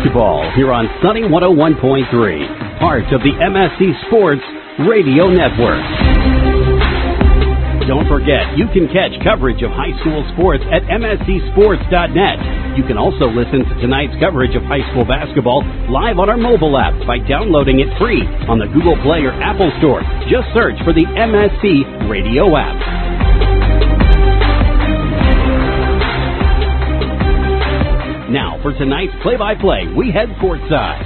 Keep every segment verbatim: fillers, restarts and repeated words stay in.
basketball here on Sunny one oh one point three, part of the M S C Sports Radio Network. Don't forget, you can catch coverage of high school sports at M S C sports dot net. You can also listen to tonight's coverage of high school basketball live on our mobile app by downloading it free on the Google Play or Apple Store. Just search for the M S C Radio app. Now, for tonight's play-by-play, we head courtside.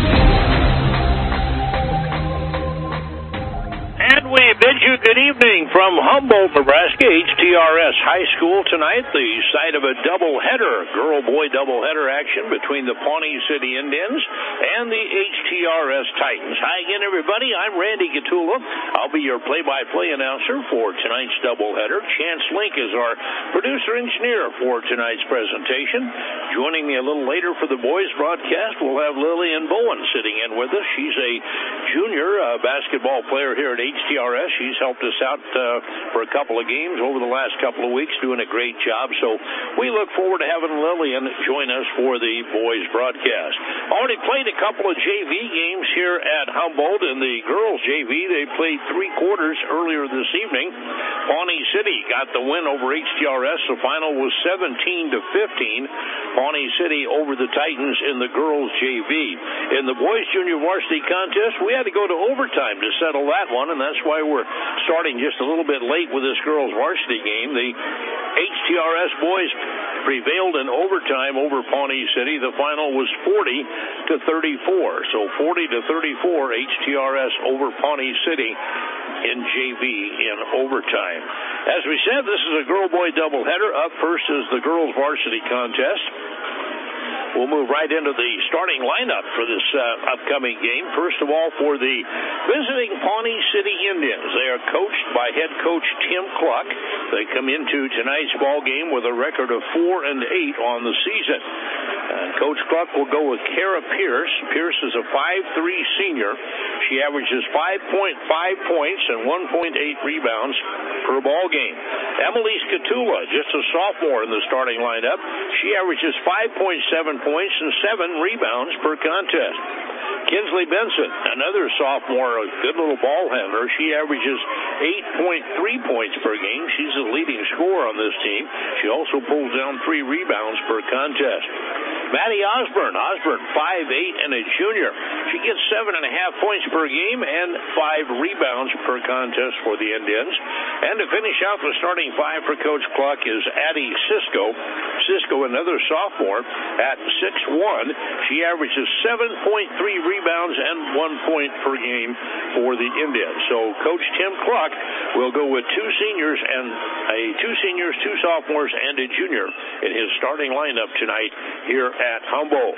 And we bid you good evening from Humboldt, Nebraska, H T R S High School tonight, the site of a doubleheader, girl-boy doubleheader action between the Pawnee City Indians and the H T R S Titans. Hi again, everybody. I'm Randy Gatula. I'll be your play-by-play announcer for tonight's doubleheader. Chance Link is our producer-engineer for tonight's presentation. Joining me a little later for the boys' broadcast, we'll have Lillian Bowen sitting in with us. She's a junior uh, basketball player here at H T R S. She's helped us out uh, for a couple of games over the last couple of weeks, doing a great job. So we look forward to having Lillian join us for the boys' broadcast. Already played a couple of J V games here at Humboldt. In the girls' J V, they played three quarters earlier this evening. Pawnee City got the win over H T R S. The final was seventeen to fifteen. Pawnee City over the Titans in the girls' J V. In the boys' junior varsity contest, we had to go to overtime to settle that one, and that's why we're starting just a little bit late with this girls' varsity game. The H T R S boys prevailed in overtime over Pawnee City. The final was forty to thirty-four. So forty to thirty-four, H T R S over Pawnee City in J V in overtime. As we said, this is a girl-boy doubleheader. Up first is the girls' varsity contest. We'll move right into the starting lineup for this uh, upcoming game. First of all, for the visiting Pawnee City Indians, they are coached by head coach Tim Cluck. They come into tonight's ball game with a record of four and eight on the season. And Coach Cluck will go with Kara Pierce. Pierce is a five three senior. She averages five point five points and one point eight rebounds per ball game. Emily Skatula, just a sophomore in the starting lineup. She averages five point seven points and seven rebounds per contest. Kinsley Benson, another sophomore, a good little ball handler. She averages eight point three points per game. She's the leading scorer on this team. She also pulls down three rebounds per contest. Maddie Osborne, Osborne, five eight and a junior. She gets seven and a half points per game and five rebounds per contest for the Indians. And to finish out the starting five for Coach Cluck is Addie Cisco. Cisco, another sophomore, at six one. She averages seven point three rebounds and one point per game for the Indians. So Coach Tim Cluck will go with two seniors and a two seniors, two sophomores, and a junior in his starting lineup tonight here at Humboldt.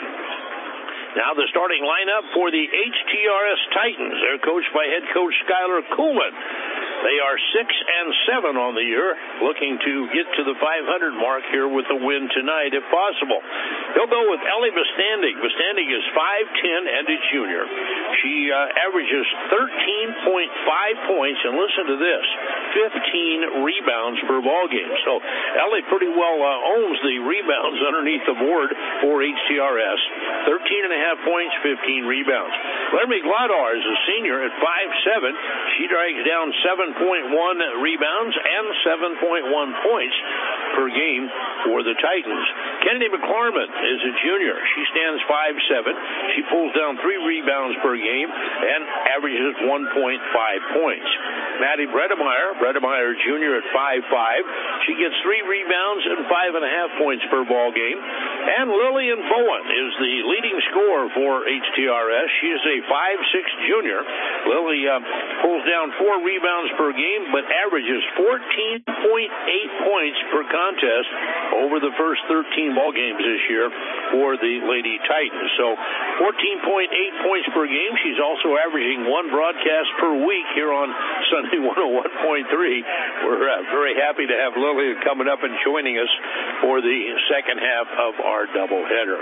Now the starting lineup for the H T R S Titans. They're coached by head coach Skylar Kuhlman. They are six and seven on the year, looking to get to the five hundred mark here with a win tonight, if possible. They'll go with Ellie Bastandig. Bastandig is five ten and a junior. She uh, averages thirteen point five points, and listen to this, fifteen rebounds per ball game. So Ellie pretty well uh, owns the rebounds underneath the board for H T R S. thirteen and a half points, fifteen rebounds. Laramie Gladar is a senior at five seven. She drags down seven point one rebounds and seven point one points per game for the Titans. Kennedy McClarman is a junior. She stands five seven. She pulls down three rebounds per game and averages one point five points. Maddie Bredemeyer, Bredemeyer Junior at five five. She gets three rebounds and five and a half points per ball game. And Lillian Bowen is the leading scorer for H T R S. She is a five six junior. Lily uh, pulls down four rebounds per game, but averages fourteen point eight points per contest over the first thirteen ball games this year for the Lady Titans. So fourteen point eight points per game. She's also averaging one broadcast per week here on Sunday one oh one point three. We're uh, very happy to have Lily coming up and joining us for the second half of our doubleheader.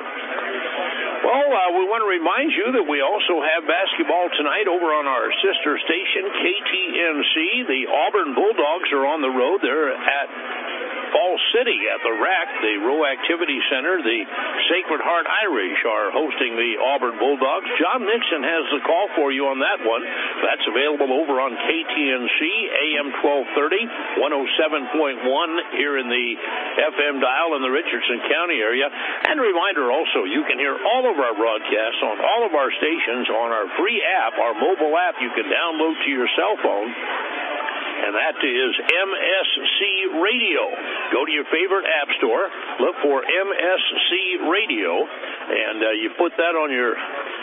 Well, uh, we want to remind you that we also have basketball tonight over on our sister station, K T N C. The Auburn Bulldogs are on the road. They're at Falls City at the R A C, the Row Activity Center. The Sacred Heart Irish are hosting the Auburn Bulldogs. John Nixon has the call for you on that one. That's available over on K T N C, A M twelve thirty, one oh seven point one here in the F M dial in the Richardson County area. And a reminder also, you can hear all of our broadcasts on all of our stations on our free app, our mobile app you can download to your cell phone. And that is M S C Radio. Go to your favorite app store, look for M S C Radio, and uh, you put that on your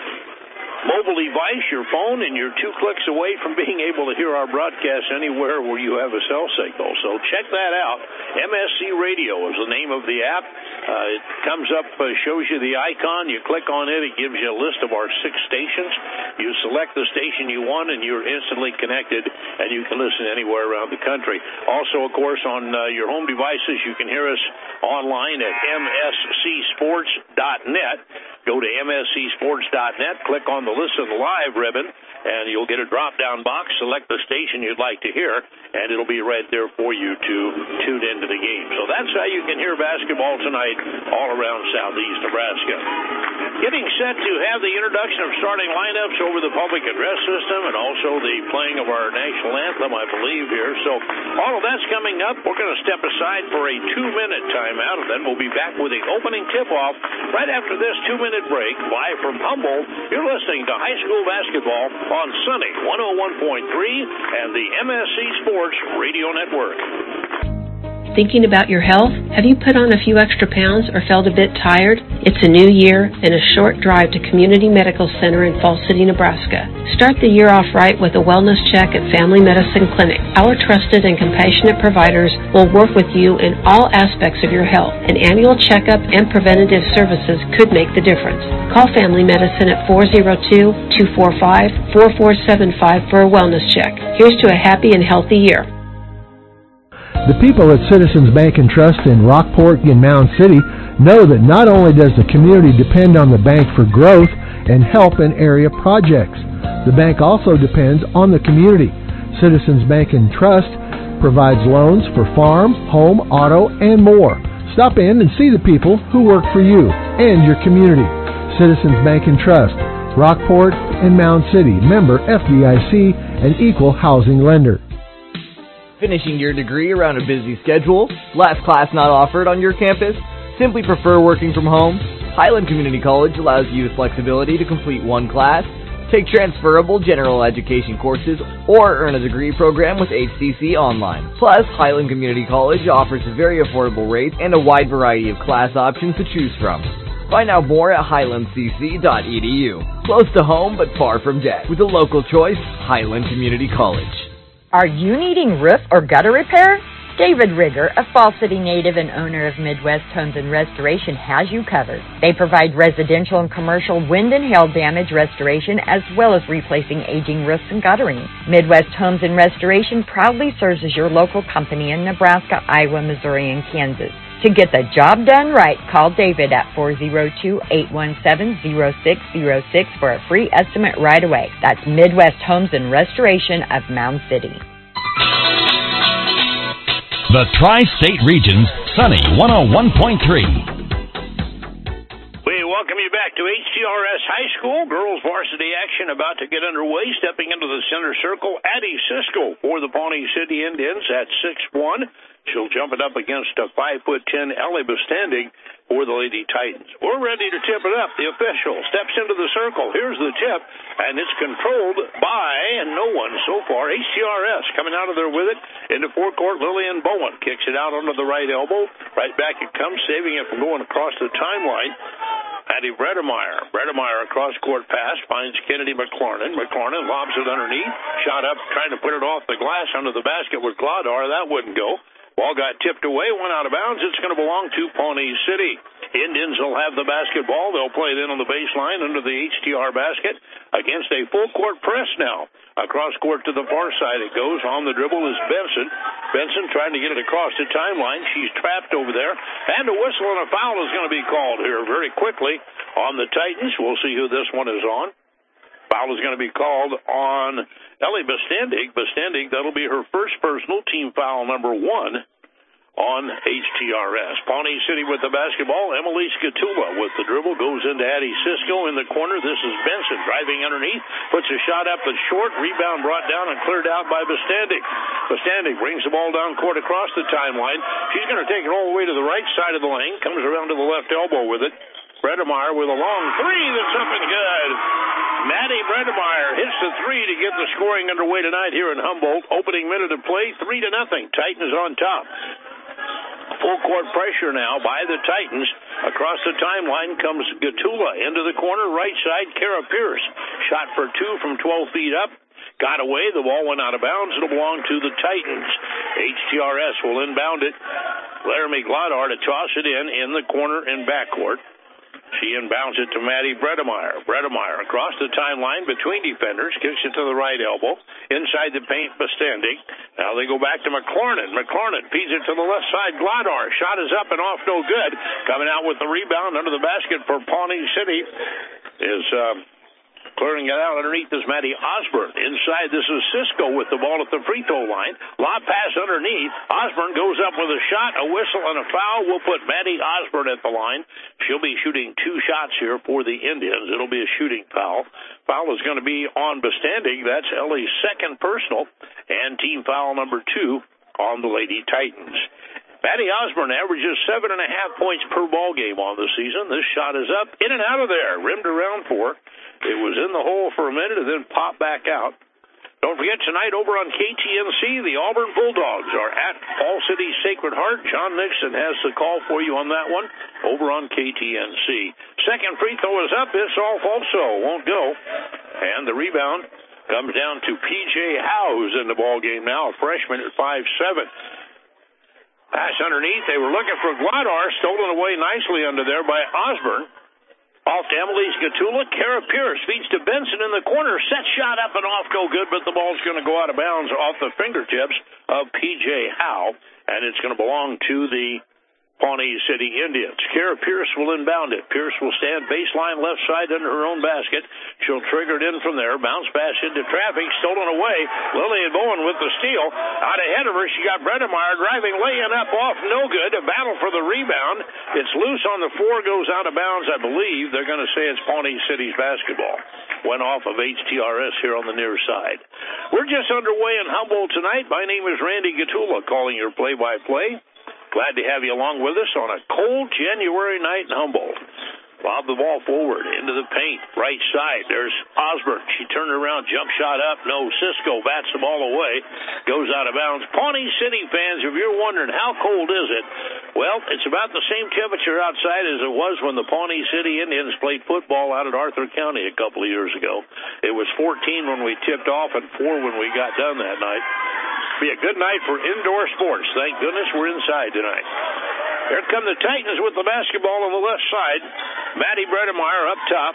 mobile device, your phone, and you're two clicks away from being able to hear our broadcast anywhere where you have a cell signal. So check that out. M S C Radio is the name of the app. Uh, it comes up, uh, shows you the icon. You click on it. It gives you a list of our six stations. You select the station you want, and you're instantly connected, and you can listen anywhere around the country. Also, of course, on uh, your home devices, you can hear us online at M S C sports dot net. Go to M S C sports dot net, click on the Listen Live ribbon, and you'll get a drop-down box. Select the station you'd like to hear, and it'll be right there for you to tune into the game. So that's how you can hear basketball tonight all around southeast Nebraska. Getting set to have the introduction of starting lineups over the public address system and also the playing of our national anthem, I believe, here. So all of that's coming up. We're going to step aside for a two-minute timeout, and then we'll be back with the opening tip-off right after this two-minute break. Live from Humboldt, you're listening to high school basketball on Sunny one oh one point three and the M S C Sports Radio Network. Thinking about your health? Have you put on a few extra pounds or felt a bit tired? It's a new year and a short drive to Community Medical Center in Falls City, Nebraska. Start the year off right with a wellness check at Family Medicine Clinic. Our trusted and compassionate providers will work with you in all aspects of your health. An annual checkup and preventative services could make the difference. Call Family Medicine at four oh two, two four five, four four seven five for a wellness check. Here's to a happy and healthy year. The people at Citizens Bank and Trust in Rockport and Mound City know that not only does the community depend on the bank for growth and help in area projects, the bank also depends on the community. Citizens Bank and Trust provides loans for farm, home, auto, and more. Stop in and see the people who work for you and your community. Citizens Bank and Trust, Rockport and Mound City, member F D I C, an equal housing lender. Finishing your degree around a busy schedule? Last class not offered on your campus? Simply prefer working from home? Highland Community College allows you the flexibility to complete one class, take transferable general education courses, or earn a degree program with H C C Online. Plus, Highland Community College offers very affordable rates and a wide variety of class options to choose from. Find out more at highland c c dot e d u. Close to home but far from debt. With a local choice, Highland Community College. Are you needing roof or gutter repair? David Rigger, a Falls City native and owner of Midwest Homes and Restoration, has you covered. They provide residential and commercial wind and hail damage restoration as well as replacing aging roofs and guttering. Midwest Homes and Restoration proudly serves as your local company in Nebraska, Iowa, Missouri, and Kansas. To get the job done right, call David at four oh two, eight one seven, oh six oh six for a free estimate right away. That's Midwest Homes and Restoration of Mound City. The Tri-State Region's Sunny one oh one point three. We welcome you back to H T R S High School. Girls varsity action about to get underway. Stepping into the center circle, Addie Sisco for the Pawnee City Indians at six one. She'll jump it up against a five foot ten Ellie Bastending for the Lady Titans. We're ready to tip it up. The official steps into the circle. Here's the tip, and it's controlled by and no one so far. H T R S coming out of there with it into forecourt. Lillian Bowen kicks it out under the right elbow. Right back it comes, saving it from going across the timeline. Addie Bredemeyer. Bredemeyer across court pass finds Kennedy McLarnon. McLarnon lobs it underneath. Shot up, trying to put it off the glass under the basket with Glaudar. That wouldn't go. Ball got tipped away, went out of bounds. It's going to belong to Pawnee City. Indians will have the basketball. They'll play it in on the baseline under the H T R basket against a full court press now. Across court to the far side it goes. On the dribble is Benson. Benson trying to get it across the timeline. She's trapped over there. And a whistle and a foul is going to be called here very quickly on the Titans. We'll see who this one is on. Foul is going to be called on Ellie Bastending. Bastending, that'll be her first personal, team foul number one on H T R S. Pawnee City with the basketball. Emily Scatula with the dribble goes into Addie Cisco in the corner. This is Benson driving underneath, puts a shot up and short. Rebound brought down and cleared out by Bostandic. Bostandic brings the ball down court across the timeline. She's going to take it all the way to the right side of the lane. Comes around to the left elbow with it. Bredemeyer with a long three that's up and good. Maddie Bredemeyer hits the three to get the scoring underway tonight here in Humboldt. Opening minute of play, three to nothing. Titans on top. Full court pressure now by the Titans. Across the timeline comes Gatula into the corner, right side, Kara Pierce. Shot for two from twelve feet up. Got away. The ball went out of bounds. It'll belong to the Titans. H T R S will inbound it. Laramie Glodar to toss it in in the corner and backcourt. She inbounds it to Maddie Bredemeyer. Bredemeyer across the timeline between defenders, kicks it to the right elbow. Inside the paint, Bostandic. Now they go back to McLarnon. McLarnon feeds it to the left side. Glodar. Shot is up and off, no good. Coming out with the rebound under the basket for Pawnee City is uh, clearing it out underneath is Maddie Osborne. Inside, this is Cisco with the ball at the free throw line. Lob pass underneath. Osborne goes up with a shot, a whistle, and a foul. We'll put Maddie Osborne at the line. She'll be shooting two shots here for the Indians. It'll be a shooting foul. Foul is going to be on Bostandic. That's Ellie's second personal, and team foul number two on the Lady Titans. Maddie Osborne averages seven and a half points per ball game on the season. This shot is up, in and out of there, rimmed around for. It was in the hole for a minute and then popped back out. Don't forget, tonight over on K T N C, the Auburn Bulldogs are at Fall City Sacred Heart. John Nixon has the call for you on that one over on K T N C. Second free throw is up. It's off also. Won't go. And the rebound comes down to P J Howe, who's in the ball game now, a freshman at five seven. Pass underneath. They were looking for Glodar. Stolen away nicely under there by Osborne. Off to Emily Scatula. Kara Pierce feeds to Benson in the corner. Set shot up and off, go good, but the ball's going to go out of bounds off the fingertips of P J Howe, and it's going to belong to the Pawnee City Indians. Kara Pierce will inbound it. Pierce will stand baseline left side under her own basket. She'll trigger it in from there. Bounce pass into traffic. Stolen away. Lillian Bowen with the steal. Out ahead of her, she got Bredemeyer driving, laying up off. No good. A battle for the rebound. It's loose on the floor. Goes out of bounds, I believe. They're going to say it's Pawnee City's basketball. Went off of H T R S here on the near side. We're just underway in Humboldt tonight. My name is Randy Gatula, calling your play-by-play. Glad to have you along with us on a cold January night in Humboldt. Lob the ball forward into the paint, right side. There's Osborne. She turned around, jump shot up. No, Cisco bats the ball away. Goes out of bounds. Pawnee City fans, if you're wondering how cold is it, well, it's about the same temperature outside as it was when the Pawnee City Indians played football out at Arthur County a couple of years ago. It was fourteen when we tipped off and four when we got done that night. Be a good night for indoor sports. Thank goodness we're inside tonight. Here come the Titans with the basketball on the left side. Maddie Bredemeyer up top.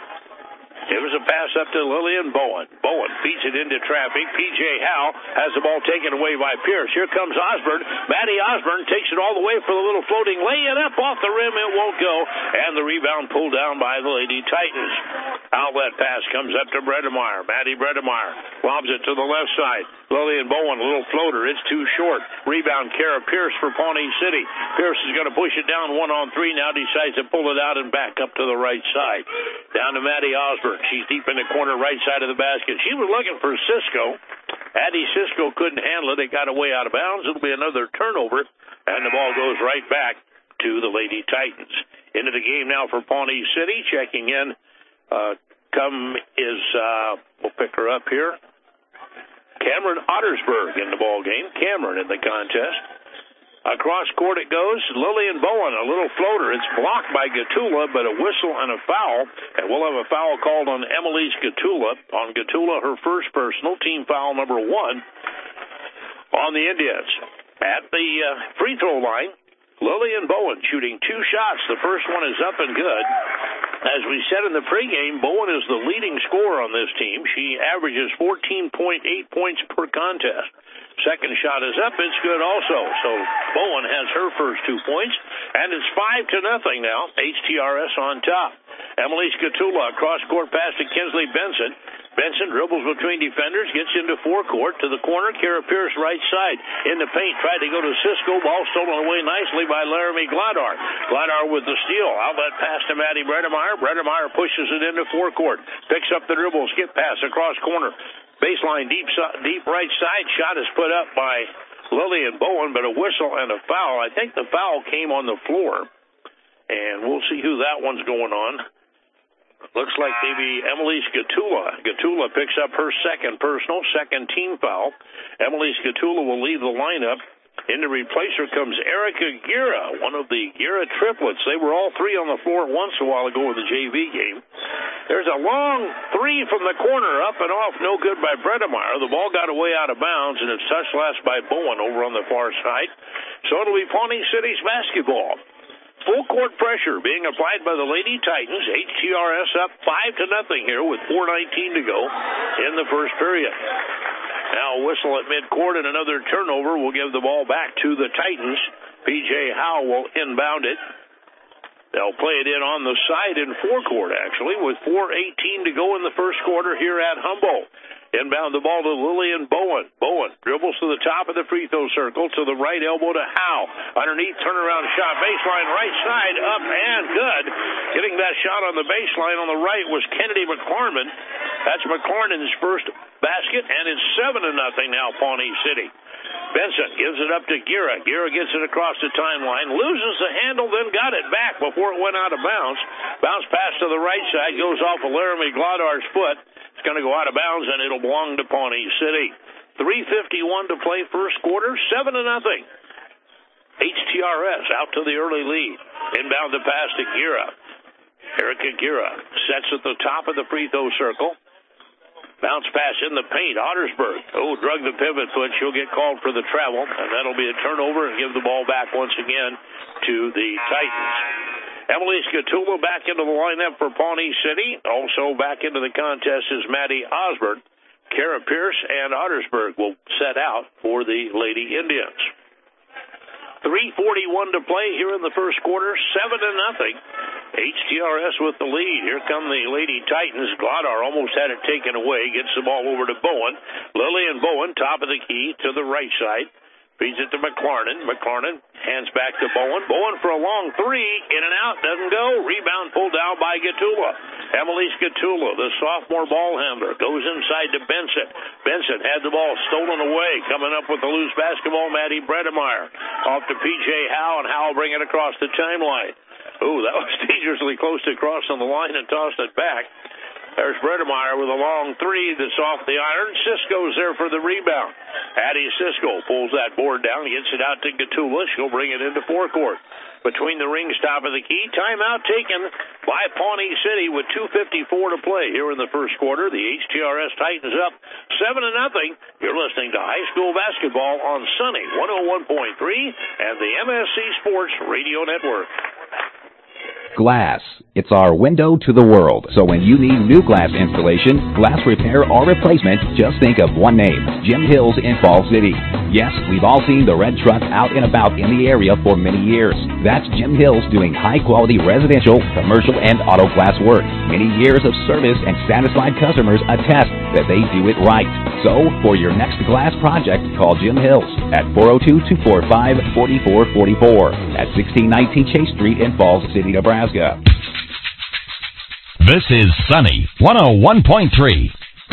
It was a pass up to Lillian Bowen. Bowen feeds it into traffic. P J Howe has the ball taken away by Pierce. Here comes Osborne. Maddie Osborne takes it all the way for the little floating lay-in up off the rim. It won't go. And the rebound pulled down by the Lady Titans. Outlet pass comes up to Bredemeyer. Maddie Bredemeyer lobs it to the left side. Lillian Bowen, a little floater. It's too short. Rebound, Kara Pierce for Pawnee City. Pierce is going to push it down one on three. Now decides to pull it out and back up to the right side. Down to Maddie Osborne. She's deep in the corner, right side of the basket. She was looking for Cisco. Addie Cisco couldn't handle it. It got away out of bounds. It'll be another turnover, and the ball goes right back to the Lady Titans. Into the game now for Pawnee City. Checking in. Uh, come is, uh, we'll pick her up here. Cameron Ottersberg in the ball game. Cameron in the contest. Across court it goes. Lillian Bowen, a little floater. It's blocked by Gatula, but a whistle and a foul. And we'll have a foul called on Emily Gatula. On Gatula, her first personal, team foul number one on the Indians. At the uh, free throw line, Lillian Bowen shooting two shots. The first one is up and good. As we said in the pregame, Bowen is the leading scorer on this team. She averages fourteen point eight points per contest. Second shot is up. It's good also. So Bowen has her first two points, and it's five to nothing now. H T R S on top. Emily Scatula, cross-court pass to Kinsley Benson. Benson dribbles between defenders, gets into forecourt to the corner. Kara Pierce, right side. In the paint, tried to go to Cisco. Ball stolen away nicely by Laramie Gladar. Gladar with the steal. Outlet pass to Maddie Bredemeyer. Bredemeyer pushes it into forecourt. Picks up the dribble. Skip pass across corner. Baseline, deep deep right side. Shot is put up by Lillian Bowen, but a whistle and a foul. I think the foul came on the floor, and we'll see who that one's going on. Looks like maybe Emily Scatula. Scatula picks up her second personal, second team foul. Emily Scatula will leave the lineup. In to replace her comes Erica Gira, one of the Gira triplets. They were all three on the floor once a while ago in the J V game. There's a long three from the corner, up and off, no good by Bredemeyer. The ball got away out of bounds, and it's touched last by Bowen over on the far side. So it'll be Pawnee City's basketball. Full court pressure being applied by the Lady Titans. H T R S up five to nothing here with four nineteen to go in the first period. Now a whistle at midcourt and another turnover will give the ball back to the Titans. P J Howe will inbound it. They'll play it in on the side in forecourt, actually, with four eighteen to go in the first quarter here at Humboldt. Inbound the ball to Lillian Bowen. Bowen dribbles to the top of the free throw circle to the right elbow to Howe. Underneath, turnaround shot, baseline, right side, up and good. Getting that shot on the baseline on the right was Kennedy McClarnon. That's McClarnon's first basket, and it's seven to nothing now, Pawnee City. Benson gives it up to Gira. Gira gets it across the timeline, loses the handle, then got it back before it went out of bounds. Bounce pass to the right side, goes off of Laramie Gladar's foot. It's going to go out of bounds, and it'll belong to Pawnee City. three fifty-one to play first quarter, seven to nothing. H T R S out to the early lead. Inbound the pass to Gira. Erica Gira sets at the top of the free throw circle. Bounce pass in the paint. Ottersburg, oh, drug the pivot foot. She'll get called for the travel, and that'll be a turnover and give the ball back once again to the Titans. Emily Scatula back into the lineup for Pawnee City. Also back into the contest is Maddie Osborne. Kara Pierce and Ottersburg will set out for the Lady Indians. three forty-one to play here in the first quarter, seven to nothing. H T R S with the lead. Here come the Lady Titans. Gladar almost had it taken away. Gets the ball over to Bowen. Lillian Bowen, top of the key to the right side. Feeds it to McClarnon. McClarnon hands back to Bowen. Bowen for a long three. In and out. Doesn't go. Rebound pulled down by Scatula. Emily Scatula, the sophomore ball handler, goes inside to Benson. Benson had the ball stolen away. Coming up with the loose basketball, Maddie Bredemeyer. Off to P J Howe, and Howe bring it across the timeline. Ooh, that was dangerously close to crossing the line and tossed it back. There's Bredemeyer with a long three that's off the iron. Cisco's there for the rebound. Addie Cisco pulls that board down, gets it out to Scatula. She'll bring it into forecourt. Between the rings, top of the key. Timeout taken by Pawnee City with two fifty-four to play here in the first quarter. The H T R S Titans up seven to nothing. You're listening to high school basketball on Sunny one oh one point three and the M S C Sports Radio Network. Glass. It's our window to the world. So when you need new glass installation, glass repair, or replacement, just think of one name, Jim Hills in Fall City. Yes, we've all seen the red truck out and about in the area for many years. That's Jim Hills doing high-quality residential, commercial, and auto glass work. Many years of service and satisfied customers attest that they do it right. So, for your next glass project, call Jim Hills at four oh two, two four five, four four four four at sixteen nineteen Chase Street in Falls City, Nebraska. This is Sunny one oh one point three.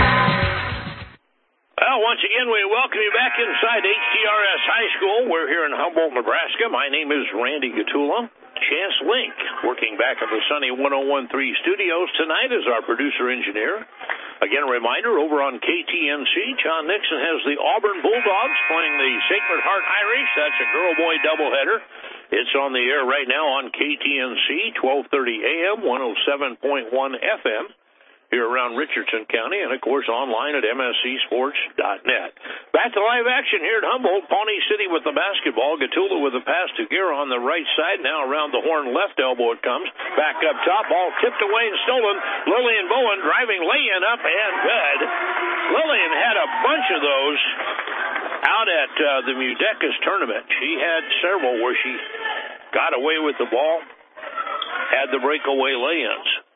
Well, once again, we welcome you back inside H T R S High School. We're here in Humboldt, Nebraska. My name is Randy Gatula. Chance Link, working back at the Sunny one oh one point three studios tonight as our producer-engineer. Again, a reminder, over on K T N C, John Nixon has the Auburn Bulldogs playing the Sacred Heart Irish. That's a girl-boy doubleheader. It's on the air right now on K T N C, twelve thirty A M, one oh seven point one F M, here around Richardson County, and, of course, online at M S C sports dot net. Back to live action here at Humboldt. Pawnee City with the basketball. Gatula with the pass to Gira on the right side. Now around the horn left elbow it comes. Back up top. Ball tipped away and stolen. Lillian Bowen driving lay-in up and good. Lillian had a bunch of those out at uh, the Mudecas tournament. She had several where she got away with the ball, had the breakaway lay-ins.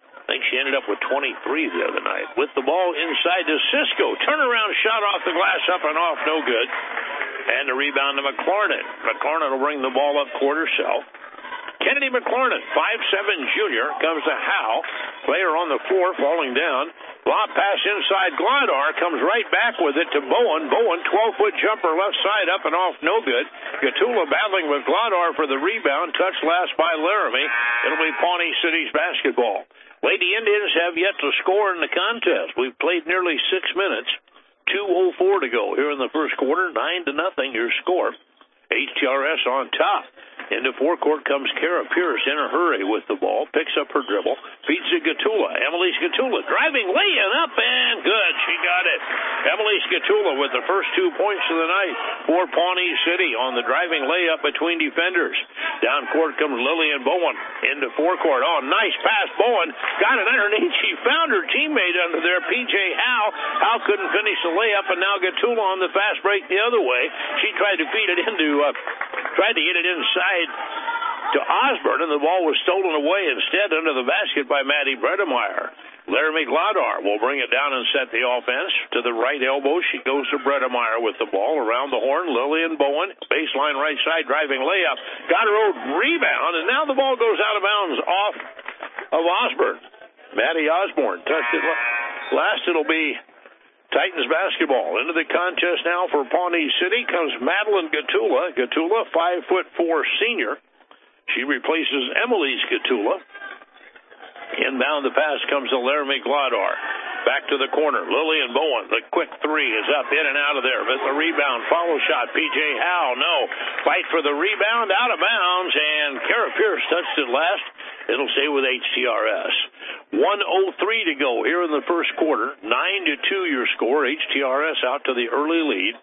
She ended up with twenty-three the other night. With the ball inside to Cisco. Turnaround shot off the glass, up and off, no good. And the rebound to McLaurin. McLaurin will bring the ball up court herself. Kennedy McLaurin, five seven junior, comes to Howe. Player on the floor, falling down. Lob pass inside. Glodar comes right back with it to Bowen. Bowen, twelve-foot jumper left side, up and off, no good. Gatula battling with Glodar for the rebound. Touch last by Laramie. It'll be Pawnee City's basketball. Lady Indians have yet to score in the contest. We've played nearly six minutes. two oh four to go here in the first quarter. Nine to nothing, your score. H T R S on top. Into forecourt comes Kara Pierce in a hurry with the ball. Picks up her dribble. Feeds to Gatula. Emily Gatula driving, laying up, and good. She got it. Emily Gatula with the first two points of the night for Pawnee City on the driving layup between defenders. Down court comes Lillian Bowen into forecourt. Oh, nice pass. Bowen got it underneath. She found her teammate under there, P J Howe. Howe couldn't finish the layup, and now Gatula on the fast break the other way. She tried to feed it into, uh, tried to get it inside to Osborne, and the ball was stolen away instead under the basket by Maddie Bredemeyer. Laramie Glodar will bring it down and set the offense. To the right elbow, she goes to Bredemeyer with the ball around the horn. Lillian Bowen, baseline right side, driving layup. Got her own rebound, and now the ball goes out of bounds off of Osborne. Maddie Osborne touched it last. It'll be Titans basketball. Into the contest now for Pawnee City comes Madeline Gatula. Gatula, five foot four senior. She replaces Emily Gatula. Inbound the pass comes to Laramie Glodar. Back to the corner. Lillian Bowen, the quick three is up, in and out of there. But the rebound, follow shot. P J Howe, no. Fight for the rebound, out of bounds, and Kara Pierce touched it last. It'll stay with H T R S. one oh three to go here in the first quarter. nine to two your score. H T R S out to the early lead.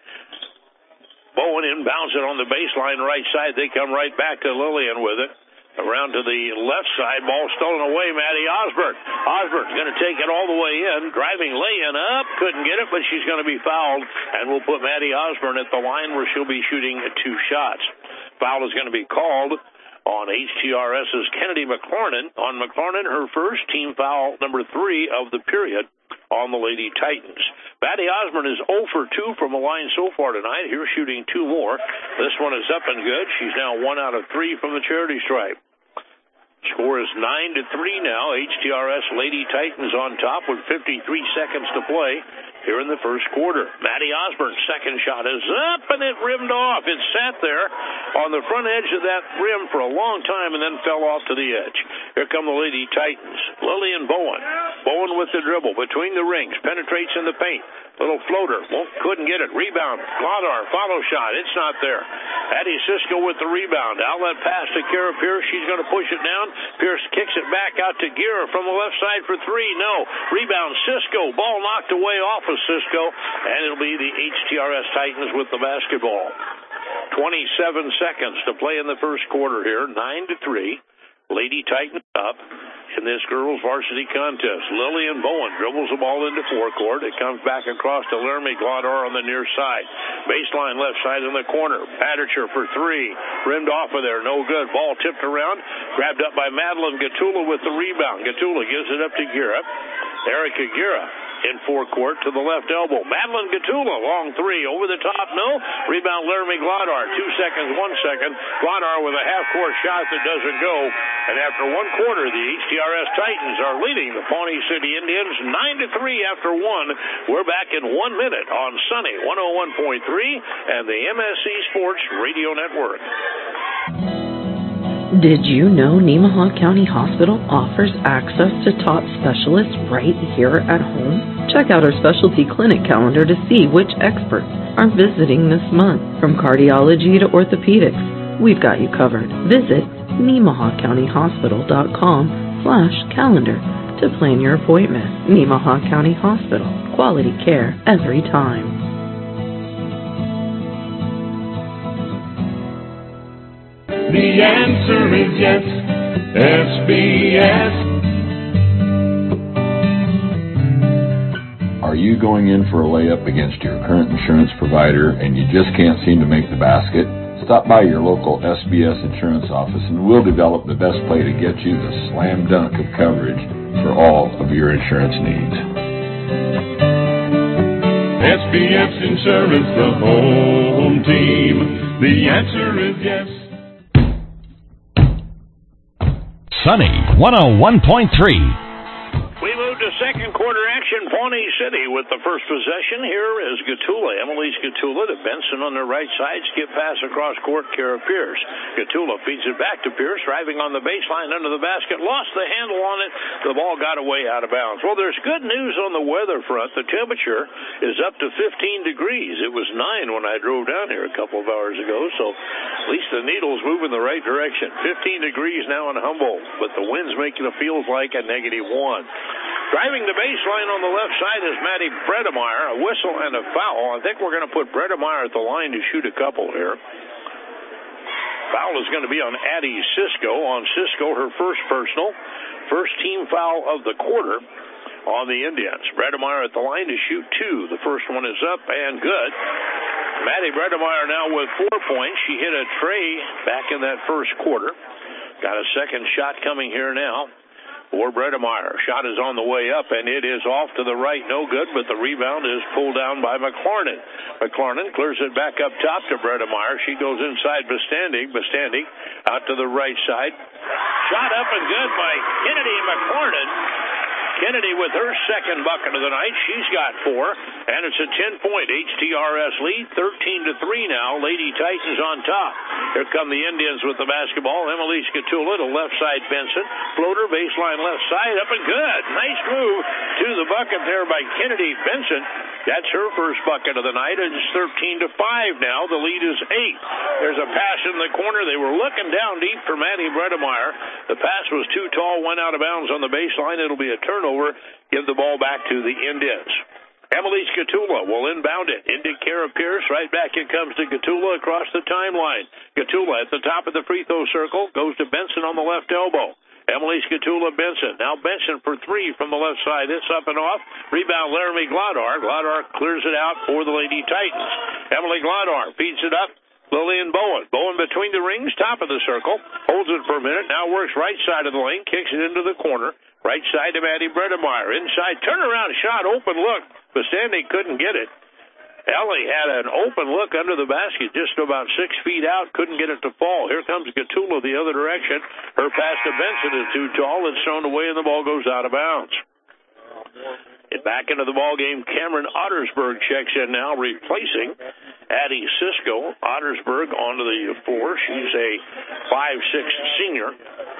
Bowen inbounds it on the baseline right side. They come right back to Lillian with it. Around to the left side, ball stolen away, Maddie Osborne. Osborne's going to take it all the way in. Driving, laying up, couldn't get it, but she's going to be fouled. And we'll put Maddie Osborne at the line where she'll be shooting two shots. Foul is going to be called on H T R S's Kennedy McLaurin. On McLaurin, her first team foul number three of the period on the Lady Titans. Maddie Osborne is oh for two from the line so far tonight. Here shooting two more. This one is up and good. She's now one out of three from the charity stripe. Score is nine to three now. H T R S Lady Titans on top with fifty-three seconds to play here in the first quarter. Maddie Osborne's second shot is up, and it rimmed off. It sat there on the front edge of that rim for a long time and then fell off to the edge. Here come the Lady Titans. Lillian Bowen. Bowen with the dribble between the rings. Penetrates in the paint. Little floater. Won't, couldn't get it. Rebound. Glodar. Follow shot. It's not there. Addie Cisco with the rebound. Outlet pass to Kara Pierce. She's going to push it down. Pierce kicks it back out to Gira from the left side for three. No. Rebound. Cisco. Ball knocked away off of Cisco. And it'll be the H T R S Titans with the basketball. twenty-seven seconds to play in the first quarter here. nine to three. Lady Titans up in this girls varsity contest. Lillian Bowen dribbles the ball into forecourt. It comes back across to Laramie Glodar on the near side. Baseline left side in the corner. Padacher for three. Rimmed off of there. No good. Ball tipped around. Grabbed up by Madeline Gatula with the rebound. Gatula gives it up to Gira. Erica Gira in forecourt to the left elbow. Madeline Gatula, long three, over the top, no. Rebound Laramie Glodar, two seconds, one second. Glodar with a half-court shot that doesn't go. And after one quarter, the H T R S Titans are leading the Pawnee City Indians nine to three after one. We're back in one minute on Sunny one oh one point three and the M S C Sports Radio Network. Did you know Nemaha County Hospital offers access to top specialists right here at home? Check out our specialty clinic calendar to see which experts are visiting this month. From cardiology to orthopedics, we've got you covered. Visit Nemaha County Hospital dot com slash calendar to plan your appointment. Nemaha County Hospital. Quality care every time. The answer is yes, S B S. Are you going in for a layup against your current insurance provider and you just can't seem to make the basket? Stop by your local S B S insurance office and we'll develop the best play to get you the slam dunk of coverage for all of your insurance needs. S B S Insurance, the home team. The answer is yes. Sunny one oh one point three. We move to second quarter action. Pawnee City with the first possession. Here is Gatula. Emily's Gatula to Benson on the right side. Skip pass across court. Kara Pierce. Gatula feeds it back to Pierce. Driving on the baseline under the basket. Lost the handle on it. The ball got away out of bounds. Well, there's good news on the weather front. The temperature is up to fifteen degrees. It was nine when I drove down here a couple of hours ago. So at least the needle's moving the right direction. fifteen degrees now in Humboldt. But the wind's making it feel like a negative one. Driving the baseline on the left side is Maddie Bredemeyer. A whistle and a foul. I think we're going to put Bredemeyer at the line to shoot a couple here. Foul is going to be on Addie Cisco. On Cisco, her first personal. First team foul of the quarter on the Indians. Bredemeyer at the line to shoot two. The first one is up and good. Maddie Bredemeyer now with four points. She hit a tray back in that first quarter. Got a second shot coming here now for Bredemeyer. Shot is on the way up, and it is off to the right. No good, but the rebound is pulled down by McLarnon. McLarnon clears it back up top to Bredemeyer. She goes inside Bastandig. Bastandig out to the right side. Shot up and good by Kennedy McLarnon. Kennedy with her second bucket of the night. She's got four, and it's a ten-point H T R S lead, thirteen to three now. Lady Titans on top. Here come the Indians with the basketball. Emily Scatula to left side Benson. Floater, baseline left side, up and good. Nice move to the bucket there by Kennedy Benson. That's her first bucket of the night. It's thirteen to five now. The lead is eight. There's a pass in the corner. They were looking down deep for Maddie Bredemeyer. The pass was too tall, went out of bounds on the baseline. It'll be a turnover. Give the ball back to the Indians. Emily Scatula will inbound it into Kara Pierce. Right back it comes to Gatula across the timeline. Gatula at the top of the free throw circle. Goes to Benson on the left elbow. Emily Scatula Benson. Now Benson for three from the left side. It's up and off. Rebound Laramie Glodar. Glodar clears it out for the Lady Titans. Emily Glodar feeds it up. Lillian Bowen. Bowen between the rings, top of the circle. Holds it for a minute. Now works right side of the lane. Kicks it into the corner. Right side to Maddie Bredemeyer. Inside turnaround shot. Open look. Bastandy couldn't get it. Ellie had an open look under the basket, just about six feet out, couldn't get it to fall. Here comes Gatula the other direction. Her pass to Benson is too tall. It's thrown away, and the ball goes out of bounds. Get back into the ball game. Cameron Ottersberg checks in now, replacing Addie Cisco. Ottersberg onto the floor. She's a five six senior.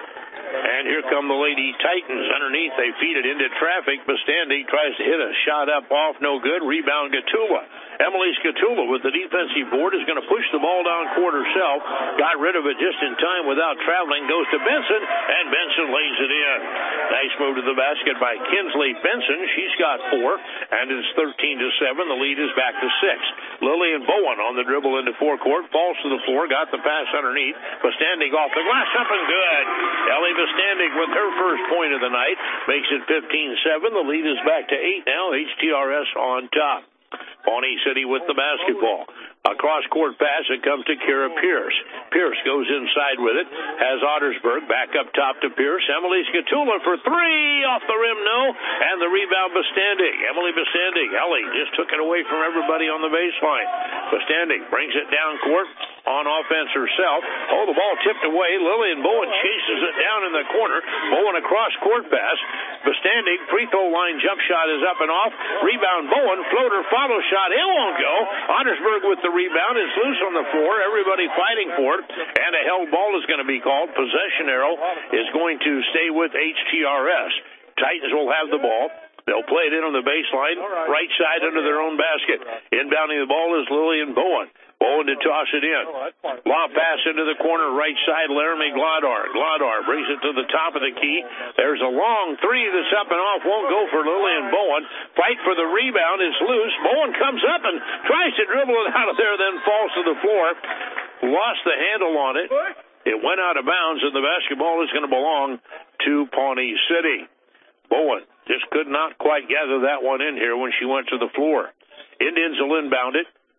And here come the Lady Titans underneath. They feed it into traffic. Bastandy tries to hit a shot up off. No good. Rebound Gatula. Emily Scatula with the defensive board is going to push the ball down court herself. Got rid of it just in time without traveling. Goes to Benson, and Benson lays it in. Nice move to the basket by Kinsley Benson. She's got four, and it's thirteen to seven. The lead is back to six. Lillian Bowen on the dribble into forecourt. Falls to the floor.Got the pass underneath. Bastandig off the glass. Up and good. Ellie Bastandig with her first point of the night. Makes it fifteen seven. The lead is back to eight now. H T R S on top. Pawnee City with the basketball. A cross-court pass. It comes to Kara Pierce. Pierce goes inside with it. Has Ottersberg back up top to Pierce. Emily Scatula for three. Off the rim, no. And the rebound, Bastandig. Emily Bastandig. Ellie just took it away from everybody on the baseline. Bastandig brings it down court on offense herself. Oh, the ball tipped away. Lillian Bowen chases it down in the corner. Bowen a cross-court pass. Bastandig, free throw line jump shot is up and off. Rebound, Bowen. Floater, follow shot. It won't go. Ottersberg with the rebound. It's loose on the floor. Everybody fighting for it. And a held ball is going to be called. Possession arrow is going to stay with H T R S. Titans will have the ball. They'll play it in on the baseline. Right side under their own basket. Inbounding the ball is Lillian Bowen. Bowen to toss it in. Long pass into the corner, right side, Laramie Glodar. Glodar brings it to the top of the key. There's a long three that's up and off. Won't go for Lillian Bowen. Fight for the rebound. It's loose. Bowen comes up and tries to dribble it out of there, then falls to the floor. Lost the handle on it. It went out of bounds, and the basketball is going to belong to Pawnee City. Bowen just could not quite gather that one in here when she went to the floor. Indians will inbound it.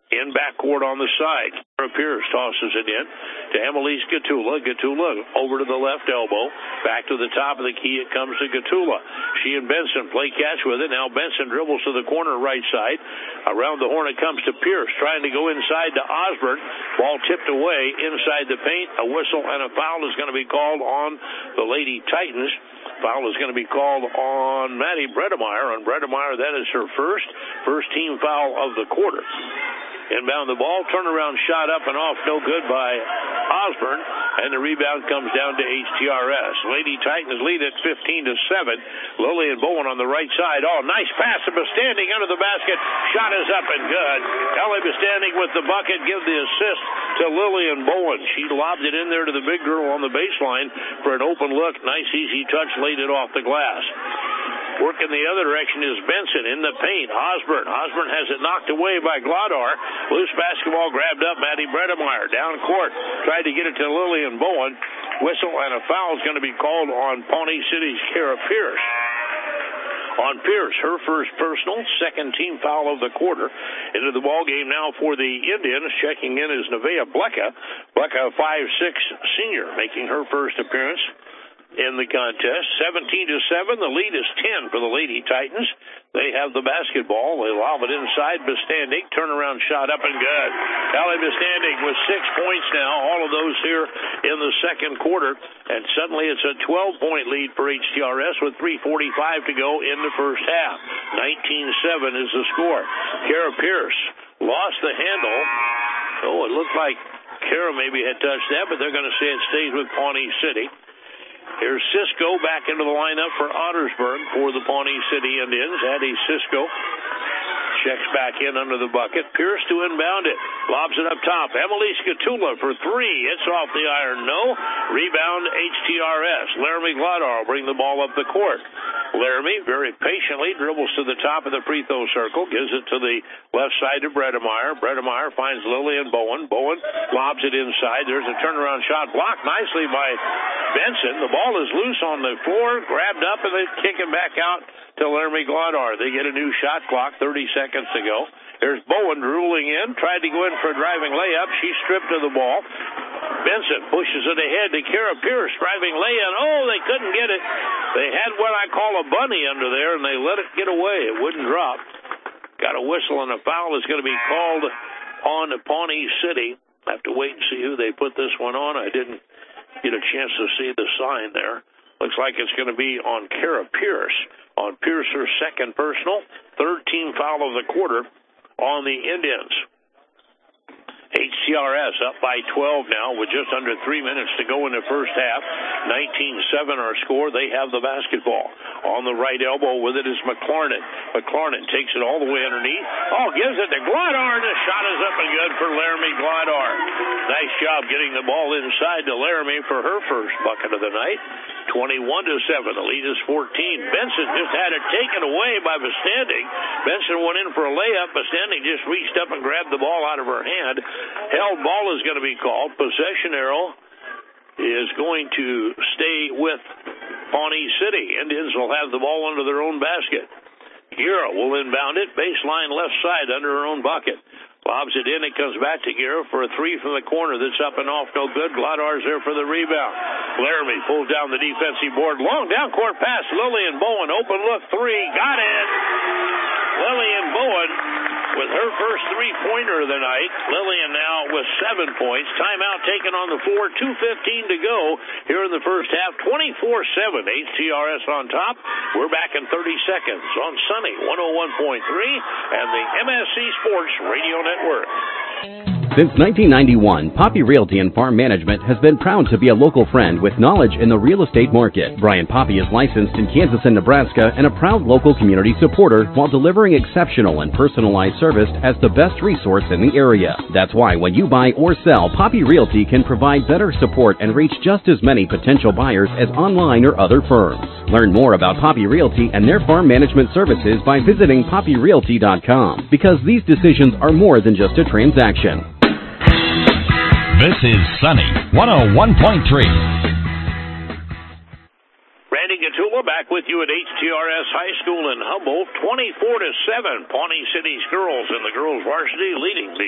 in backcourt on the side. Kara Pierce tosses it in to Emelise Gatula. Gatula over to the left elbow. Back to the top of the key. It comes to Gatula. She and Benson play catch with it. Now Benson dribbles to the corner right side. Around the horn it comes to Pierce, trying to go inside to Osborne. Ball tipped away inside the paint. A whistle and a foul is going to be called on the Lady Titans. Foul is going to be called on Maddie Bredemeyer. On Bredemeyer, that is her first, first team foul of the quarter. Inbound the ball, turnaround shot up and off, no good by Osborne, and the rebound comes down to H T R S. Lady Titans lead at fifteen to seven. Lillian Bowen on the right side. Oh, nice pass to Bestanding under the basket. Shot is up and good. Ellie Bestanding with the bucket, give the assist to Lillian Bowen. She lobbed it in there to the big girl on the baseline for an open look. Nice easy touch, laid it off the glass. Working the other direction is Benson in the paint. Osborne. Osborne has it knocked away by Glodar. Loose basketball grabbed up. Maddie Bredemeyer down court. Tried to get it to Lillian Bowen. Whistle and a foul is going to be called on Pawnee City's Kara Pierce. On Pierce, her first personal, second team foul of the quarter. Into the ball game now for the Indians. Checking in is Nevaeh Blecka. Blecka, five six senior, making her first appearance in the contest. seventeen to seven. The lead is ten for the Lady Titans. They have the basketball. They lob it inside. Bestanding. Turnaround shot up and good. Ellie Bestanding with six points now. All of those here in the second quarter. And suddenly it's a twelve-point lead for H T R S with three forty-five to go in the first half. nineteen seven is the score. Kara Pierce lost the handle. Oh, it looked like Kara maybe had touched that, but they're going to say it stays with Pawnee City. Here's Cisco back into the lineup for Ottersburg for the Pawnee City Indians. Addie Cisco checks back in under the bucket. Pierce to inbound it. Lobs it up top. Emelise Gatula for three. It's off the iron. No. Rebound H T R S. Laramie Glodar will bring the ball up the court. Laramie very patiently dribbles to the top of the free throw circle. Gives it to the left side to Bredemeyer. Bredemeyer finds Lillian Bowen. Bowen lobs it inside. There's a turnaround shot blocked nicely by Benson. The ball is loose on the floor. Grabbed up and they kick it back out to Laramie Glodar. They get a new shot clock, thirty seconds to go. There's Bowen drooling in, tried to go in for a driving layup. She's stripped of the ball. Benson pushes it ahead to Kara Pierce, driving lay-in. Oh, they couldn't get it. They had what I call a bunny under there, and they let it get away. It wouldn't drop. Got a whistle, and a foul is going to be called on Pawnee City. I have to wait and see who they put this one on. I didn't get a chance to see the sign there. Looks like it's going to be on Kara Pierce. On Pierce, her second personal, third team foul of the quarter on the Indians. H T R S up by twelve now with just under three minutes to go in the first half. nineteen seven our score. They have the basketball. On the right elbow with it is McLarnon. McLarnon takes it all the way underneath. Oh, gives it to Glodar, and the shot is up and good for Laramie Glodar. Nice job getting the ball inside to Laramie for her first bucket of the night. twenty-one to seven. The lead is fourteen. Benson just had it taken away by Bestanding. Benson went in for a layup. Bestanding just reached up and grabbed the ball out of her hand. Held ball is going to be called. Possession arrow is going to stay with Pawnee City. Indians will have the ball under their own basket. Guerra will inbound it. Baseline left side under her own bucket. Lobs it in. It comes back to Guerra for a three from the corner that's up and off. No good. Glodar's there for the rebound. Laramie pulls down the defensive board. Long down court pass. Lillian Bowen. Open look. Three. Got it. Lillian Bowen with her first three-pointer of the night. Lillian now with seven points. Timeout taken on the floor. two fifteen to go here in the first half. twenty-four seven. H T R S on top. We're back in thirty seconds on Sunny one oh one point three and the M S C Sports Radio Network. Since nineteen ninety-one, Poppy Realty and Farm Management has been proud to be a local friend with knowledge in the real estate market. Brian Poppy is licensed in Kansas and Nebraska and a proud local community supporter while delivering exceptional and personalized service as the best resource in the area. That's why when you buy or sell, Poppy Realty can provide better support and reach just as many potential buyers as online or other firms. Learn more about Poppy Realty and their farm management services by visiting poppy realty dot com, because these decisions are more than just a transaction. This is Sunny one oh one point three. Randy Gatula back with you at H T R S High School in Humboldt, twenty-four to seven. Pawnee City's girls and the girls varsity leading the,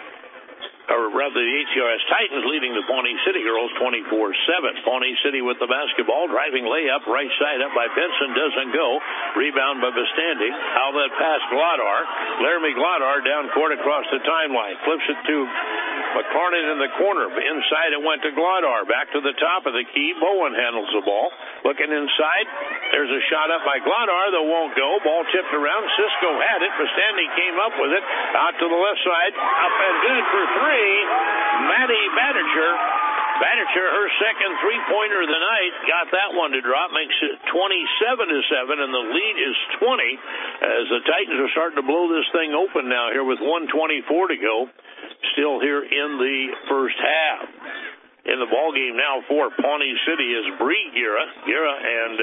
or rather the H T R S Titans leading the Pawnee City girls twenty-four seven. Pawnee City with the basketball, driving layup, right side up by Benson, doesn't go. Rebound by Bastandi. Outlet pass Glodar. Laramie Glodar down court across the timeline. Flips it to McCarnan in the corner. Inside it went to Glodar. Back to the top of the key. Bowen handles the ball. Looking inside. There's a shot up by Glodar that won't go. Ball tipped around. Cisco had it. Bastandi came up with it. Out to the left side. Up and good for three. Maddie Badicher. Badicher, her second three-pointer of the night, got that one to drop. Makes it twenty-seven to seven, and the lead is twenty as the Titans are starting to blow this thing open now here with one twenty-four to go. Still here in the first half. In the ball game now for Pawnee City is Bree Guerra. Guerra and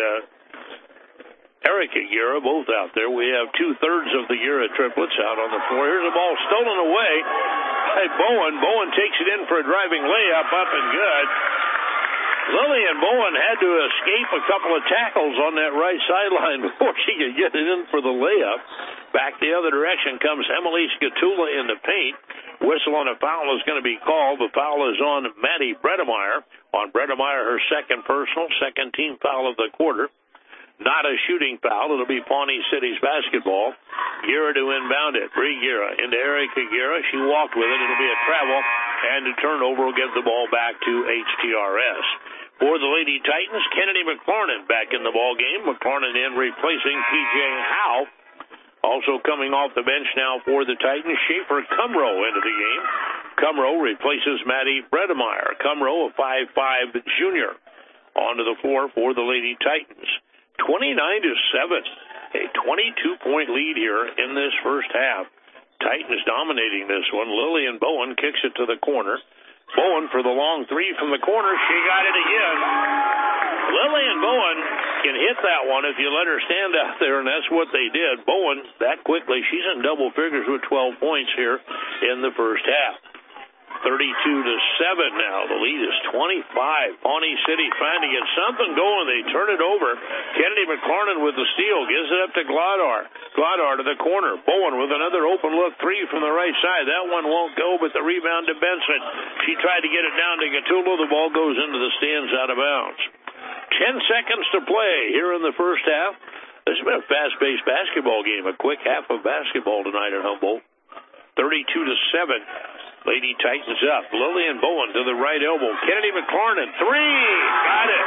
uh, Erica Guerra both out there. We have two-thirds of the Guerra triplets out on the floor. Here's a ball stolen away by Bowen. Bowen takes it in for a driving layup, up and good. Lillian Bowen had to escape a couple of tackles on that right sideline before she could get it in for the layup. Back the other direction comes Emily Scatula in the paint. Whistle on a foul is going to be called. The foul is on Maddie Bredemeyer. On Bredemeyer, her second personal, second team foul of the quarter. Not a shooting foul. It'll be Pawnee City's basketball. Guerra to inbound it. Bree Guerra into Erica Guerra. She walked with it. It'll be a travel, and a turnover will get the ball back to H T R S. For the Lady Titans, Kennedy McLarnon back in the ball game. McLarnon in replacing P J Howe. Also coming off the bench now for the Titans, Schaefer Cumrow into the game. Cumrow replaces Maddie Bredemeyer. Cumrow, a five five junior, onto the floor for the Lady Titans. twenty-nine to seven, a twenty-two point lead here in this first half. Titans dominating this one. Lillian Bowen kicks it to the corner. Bowen for the long three from the corner. She got it again. Lillian Bowen can hit that one if you let her stand out there, and that's what they did. Bowen, that quickly, she's in double figures with twelve points here in the first half. thirty-two to seven now. The lead is twenty-five. Pawnee City trying to get something going. They turn it over. Kennedy McLarnon with the steal. Gives it up to Glodar. Glodar to the corner. Bowen with another open look three from the right side. That one won't go, but the rebound to Benson. She tried to get it down to Gattulo. The ball goes into the stands out of bounds. Ten seconds to play here in the first half. This has been a fast-paced basketball game. A quick half of basketball tonight at Humboldt. thirty-two to seven. Lady Titans up. Lillian Bowen to the right elbow. Kennedy McLarnon, three. Got it.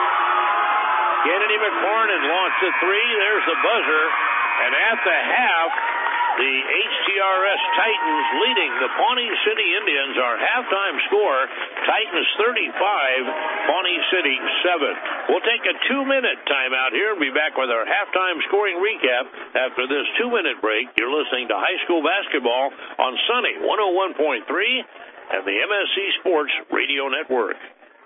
Kennedy McLarnon launched a three. There's the buzzer. And at the half, the H T R S Titans leading the Pawnee City Indians. Our halftime score, Titans thirty-five, Pawnee City seven. We'll take a two-minute timeout here and be back with our halftime scoring recap after this two-minute break. You're listening to high school basketball on Sunny one oh one point three and the M S C Sports Radio Network.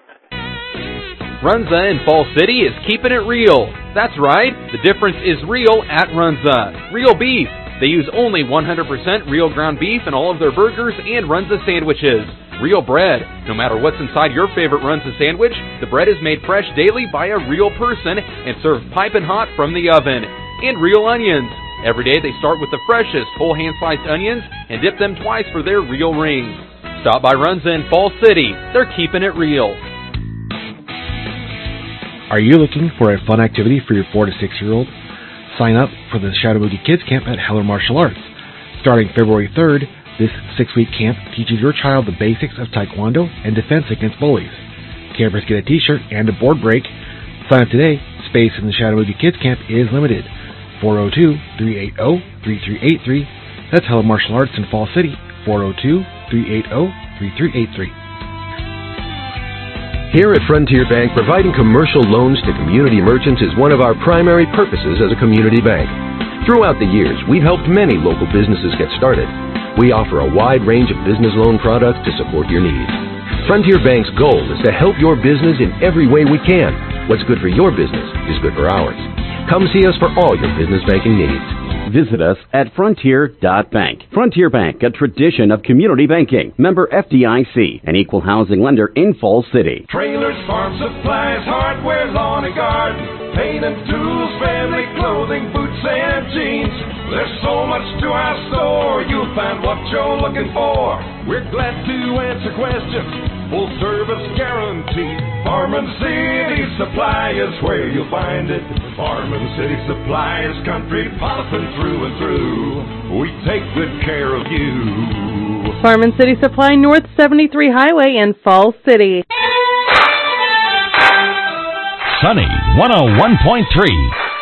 Runza in Fall City is keeping it real. That's right, the difference is real at Runza. Real beef. They use only one hundred percent real ground beef in all of their burgers and Runza sandwiches. Real bread. No matter what's inside your favorite Runza sandwich, the bread is made fresh daily by a real person and served piping hot from the oven. And real onions. Every day they start with the freshest whole hand-sliced onions and dip them twice for their real rings. Stop by Runza in Fall City. They're keeping it real. Are you looking for a fun activity for your four to six year old? Sign up for the Shadow Boogie Kids Camp at Heller Martial Arts. Starting February third, this six-week camp teaches your child the basics of Taekwondo and defense against bullies. Campers get a t-shirt and a board break. Sign up today. Space in the Shadow Boogie Kids Camp is limited. four oh two, three eight oh, three three eight three. That's Heller Martial Arts in Fall City. four oh two, three eight oh, three three eight three. Here at Frontier Bank, providing commercial loans to community merchants is one of our primary purposes as a community bank. Throughout the years, we've helped many local businesses get started. We offer a wide range of business loan products to support your needs. Frontier Bank's goal is to help your business in every way we can. What's good for your business is good for ours. Come see us for all your business banking needs. Visit us at frontier dot bank. Frontier Bank, a tradition of community banking. Member F D I C, an equal housing lender in Falls City. Trailers, farm supplies, hardware, lawn and garden, paint and tools, family clothing, boots and jeans. There's so much to our store, you'll find what you're looking for. We're glad to answer questions, full service guarantee. Farm City Supply is where you'll find it. Farm City Supply is country poppin' through and through. We take good care of you. Farm City Supply, North seventy-three Highway in Falls City. Sunny one oh one point three.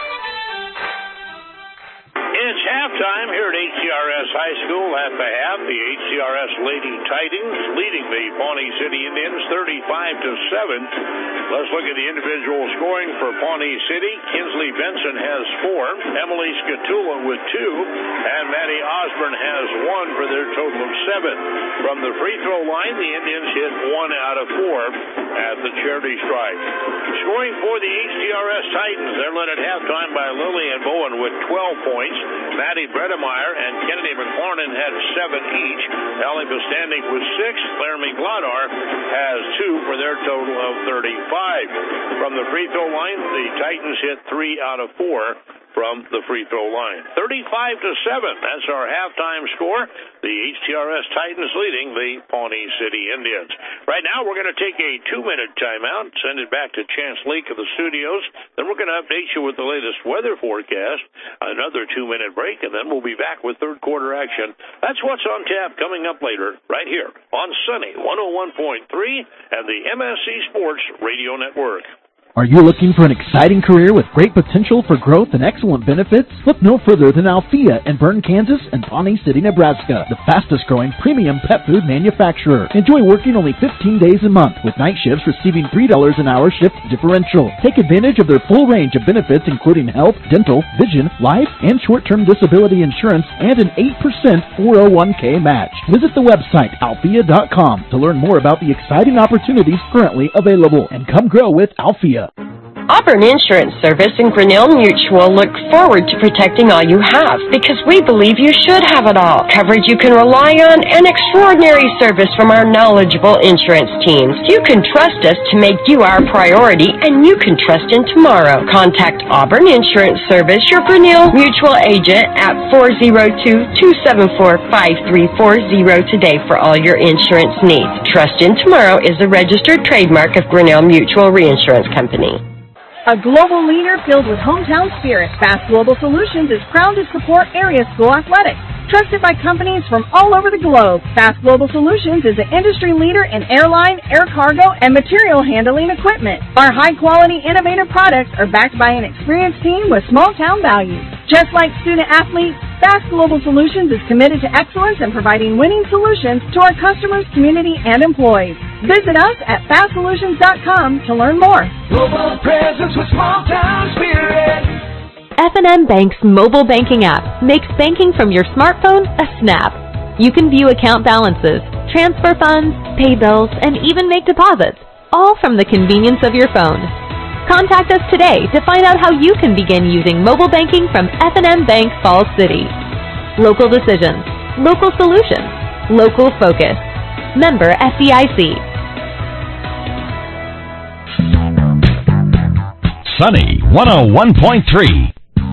It's halftime here at H C R S High School. At the half, the H C R S Lady Titans leading the Pawnee City Indians thirty-five to seven. Let's look at the individual scoring for Pawnee City. Kinsley Benson has four, Emily Scatula with two, and Maddie Osborne has one for their total of seven. From the free throw line, the Indians hit one out of four at the charity stripe. Scoring for the H C R S Titans, they're led at halftime by Lillian Bowen with twelve points. Maddie Bredemeyer and Kennedy McLaurin had seven each. Ellie Bostanik with six. Laramie Glodar has two for their total of thirty-five. From the free throw line, the Titans hit three out of four from the free throw line. thirty-five to seven. That's our halftime score. The H T R S Titans leading the Pawnee City Indians. Right now, we're going to take a two-minute timeout, send it back to Chance Leak of the studios. Then we're going to update you with the latest weather forecast. Another two-minute break, and then we'll be back with third quarter action. That's what's on tap coming up later, right here on Sunny one oh one point three and the M S C Sports Radio Network. Are you looking for an exciting career with great potential for growth and excellent benefits? Look no further than Althea in Bern, Kansas and Pawnee City, Nebraska, the fastest growing premium pet food manufacturer. Enjoy working only fifteen days a month with night shifts receiving three dollars an hour shift differential. Take advantage of their full range of benefits including health, dental, vision, life, and short-term disability insurance and an eight percent four oh one k match. Visit the website althea dot com to learn more about the exciting opportunities currently available and come grow with Althea. Auburn Insurance Service and Grinnell Mutual look forward to protecting all you have because we believe you should have it all. Coverage you can rely on and extraordinary service from our knowledgeable insurance teams. You can trust us to make you our priority and you can trust in tomorrow. Contact Auburn Insurance Service, your Grinnell Mutual agent at four oh two, two seven four, five three four oh today for all your insurance needs. Trust in Tomorrow is the registered trademark of Grinnell Mutual Reinsurance Company. A global leader filled with hometown spirit, Fast Global Solutions is proud to support area school athletics. Trusted by companies from all over the globe, Fast Global Solutions is an industry leader in airline, air cargo, and material handling equipment. Our high-quality, innovative products are backed by an experienced team with small-town values. Just like student-athletes, Fast Global Solutions is committed to excellence in providing winning solutions to our customers, community, and employees. Visit us at fast solutions dot com to learn more. Global presence with small-town spirit. F and M Bank's mobile banking app makes banking from your smartphone a snap. You can view account balances, transfer funds, pay bills, and even make deposits, all from the convenience of your phone. Contact us today to find out how you can begin using mobile banking from F and M Bank Falls City. Local decisions, local solutions, local focus. Member F D I C. Sunny one oh one point three.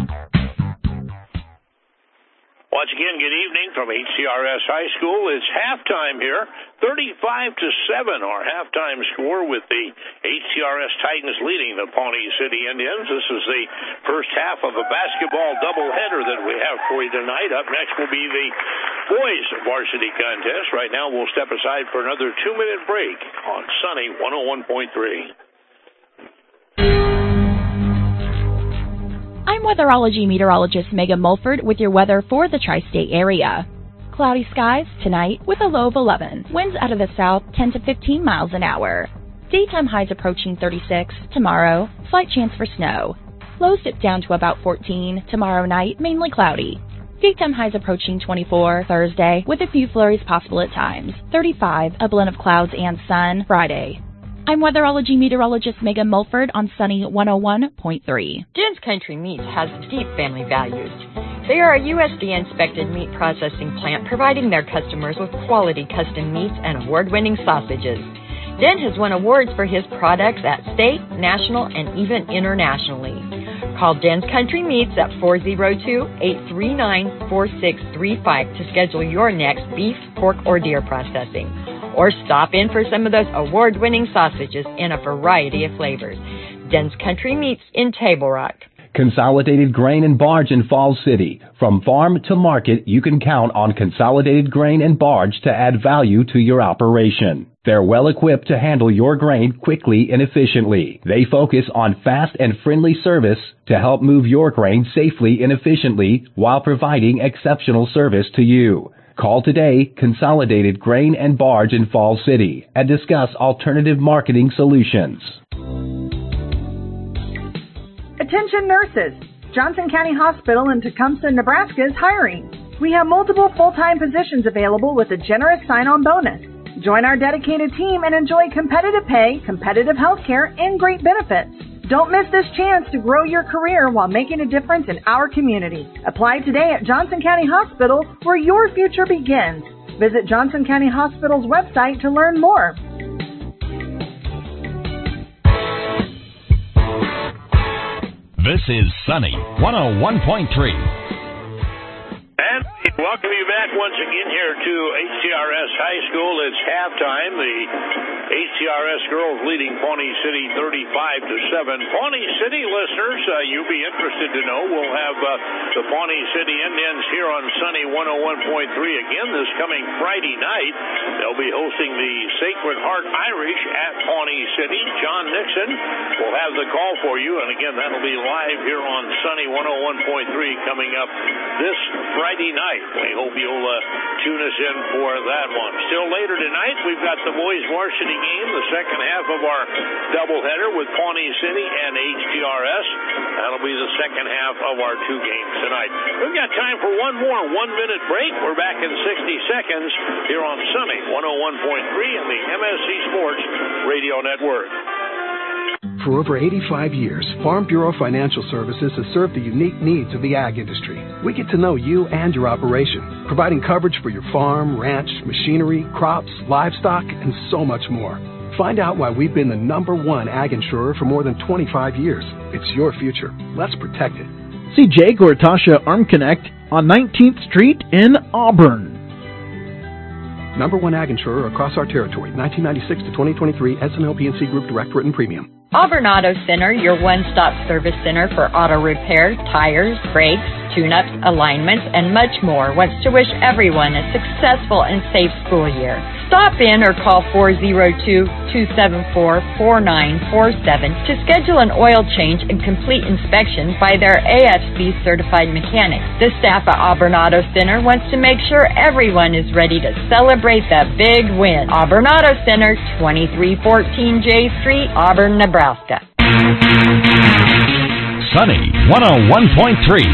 Once again, good evening from H C R S High School. It's halftime here, thirty-five to seven, our halftime score with the H C R S Titans leading the Pawnee City Indians. This is the first half of a basketball doubleheader that we have for you tonight. Up next will be the boys varsity contest. Right now, we'll step aside for another two-minute break on Sunny one oh one point three. I'm weatherology meteorologist Megan Mulford with your weather for the tri-state area. Cloudy skies tonight with a low of eleven. Winds out of the south ten to fifteen miles an hour. Daytime highs approaching thirty-six. Tomorrow, slight chance for snow. Lows dip down to about fourteen. Tomorrow night, mainly cloudy. Daytime highs approaching twenty-four. Thursday, with a few flurries possible at times. thirty-five, a blend of clouds and sun. Friday. I'm weatherology meteorologist Megan Mulford on Sunny one oh one point three. Jen's Country Meats has deep family values. They are a U S D A-inspected meat processing plant providing their customers with quality custom meats and award-winning sausages. Dent has won awards for his products at state, national, and even internationally. Call Dent's Country Meats at four oh two, eight three nine, four six three five to schedule your next beef, pork, or deer processing. Or stop in for some of those award-winning sausages in a variety of flavors. Dent's Country Meats in Table Rock. Consolidated Grain and Barge in Falls City. From farm to market, you can count on Consolidated Grain and Barge to add value to your operation. They're well equipped to handle your grain quickly and efficiently. They focus on fast and friendly service to help move your grain safely and efficiently while providing exceptional service to you. Call today, Consolidated Grain and Barge in Falls City, and discuss alternative marketing solutions. Attention nurses! Johnson County Hospital in Tecumseh, Nebraska is hiring. We have multiple full-time positions available with a generous sign-on bonus. Join our dedicated team and enjoy competitive pay, competitive health care, and great benefits. Don't miss this chance to grow your career while making a difference in our community. Apply today at Johnson County Hospital, where your future begins. Visit Johnson County Hospital's website to learn more. This is Sunny one oh one point three. And we welcome you back once again here to H T R S High School. It's halftime. The H T R S girls leading Pawnee City thirty-five to seven. Pawnee City listeners, uh, you'll be interested to know we'll have uh, the Pawnee City Indians here on Sunny one oh one point three again this coming Friday night. They'll be hosting the Sacred Heart Irish at Pawnee City. John Nixon will have the call for you, and again, that'll be live here on Sunny one oh one point three coming up this Friday night. We hope you'll uh, tune us in for that one. Still later tonight, we've got the boys varsity game, the second half of our doubleheader with Pawnee City and H T R S. That'll be the second half of our two games tonight. We've got time for one more one-minute break. We're back in sixty seconds here on Sunny one oh one point three and the M S C Sports Radio Network. For over eighty-five years, Farm Bureau Financial Services has served the unique needs of the ag industry. We get to know you and your operation, providing coverage for your farm, ranch, machinery, crops, livestock, and so much more. Find out why we've been the number one ag insurer for more than twenty-five years. It's your future. Let's protect it. See Jake or Tasha Arm Connect on nineteenth Street in Auburn. Number one ag insurer across our territory, nineteen ninety-six to twenty twenty-three, S and L P and C Group Direct Written Premium. Auburn Auto Center, your one-stop service center for auto repair, tires, brakes, tune-ups, alignments, and much more, wants to wish everyone a successful and safe school year. Stop in or call four oh two, two seven four, four nine four seven to schedule an oil change and complete inspection by their A F C-certified mechanics. The staff at Auburn Auto Center wants to make sure everyone is ready to celebrate that big win. Auburn Auto Center, twenty-three fourteen J Street, Auburn, Nebraska. Sunny one oh one point three.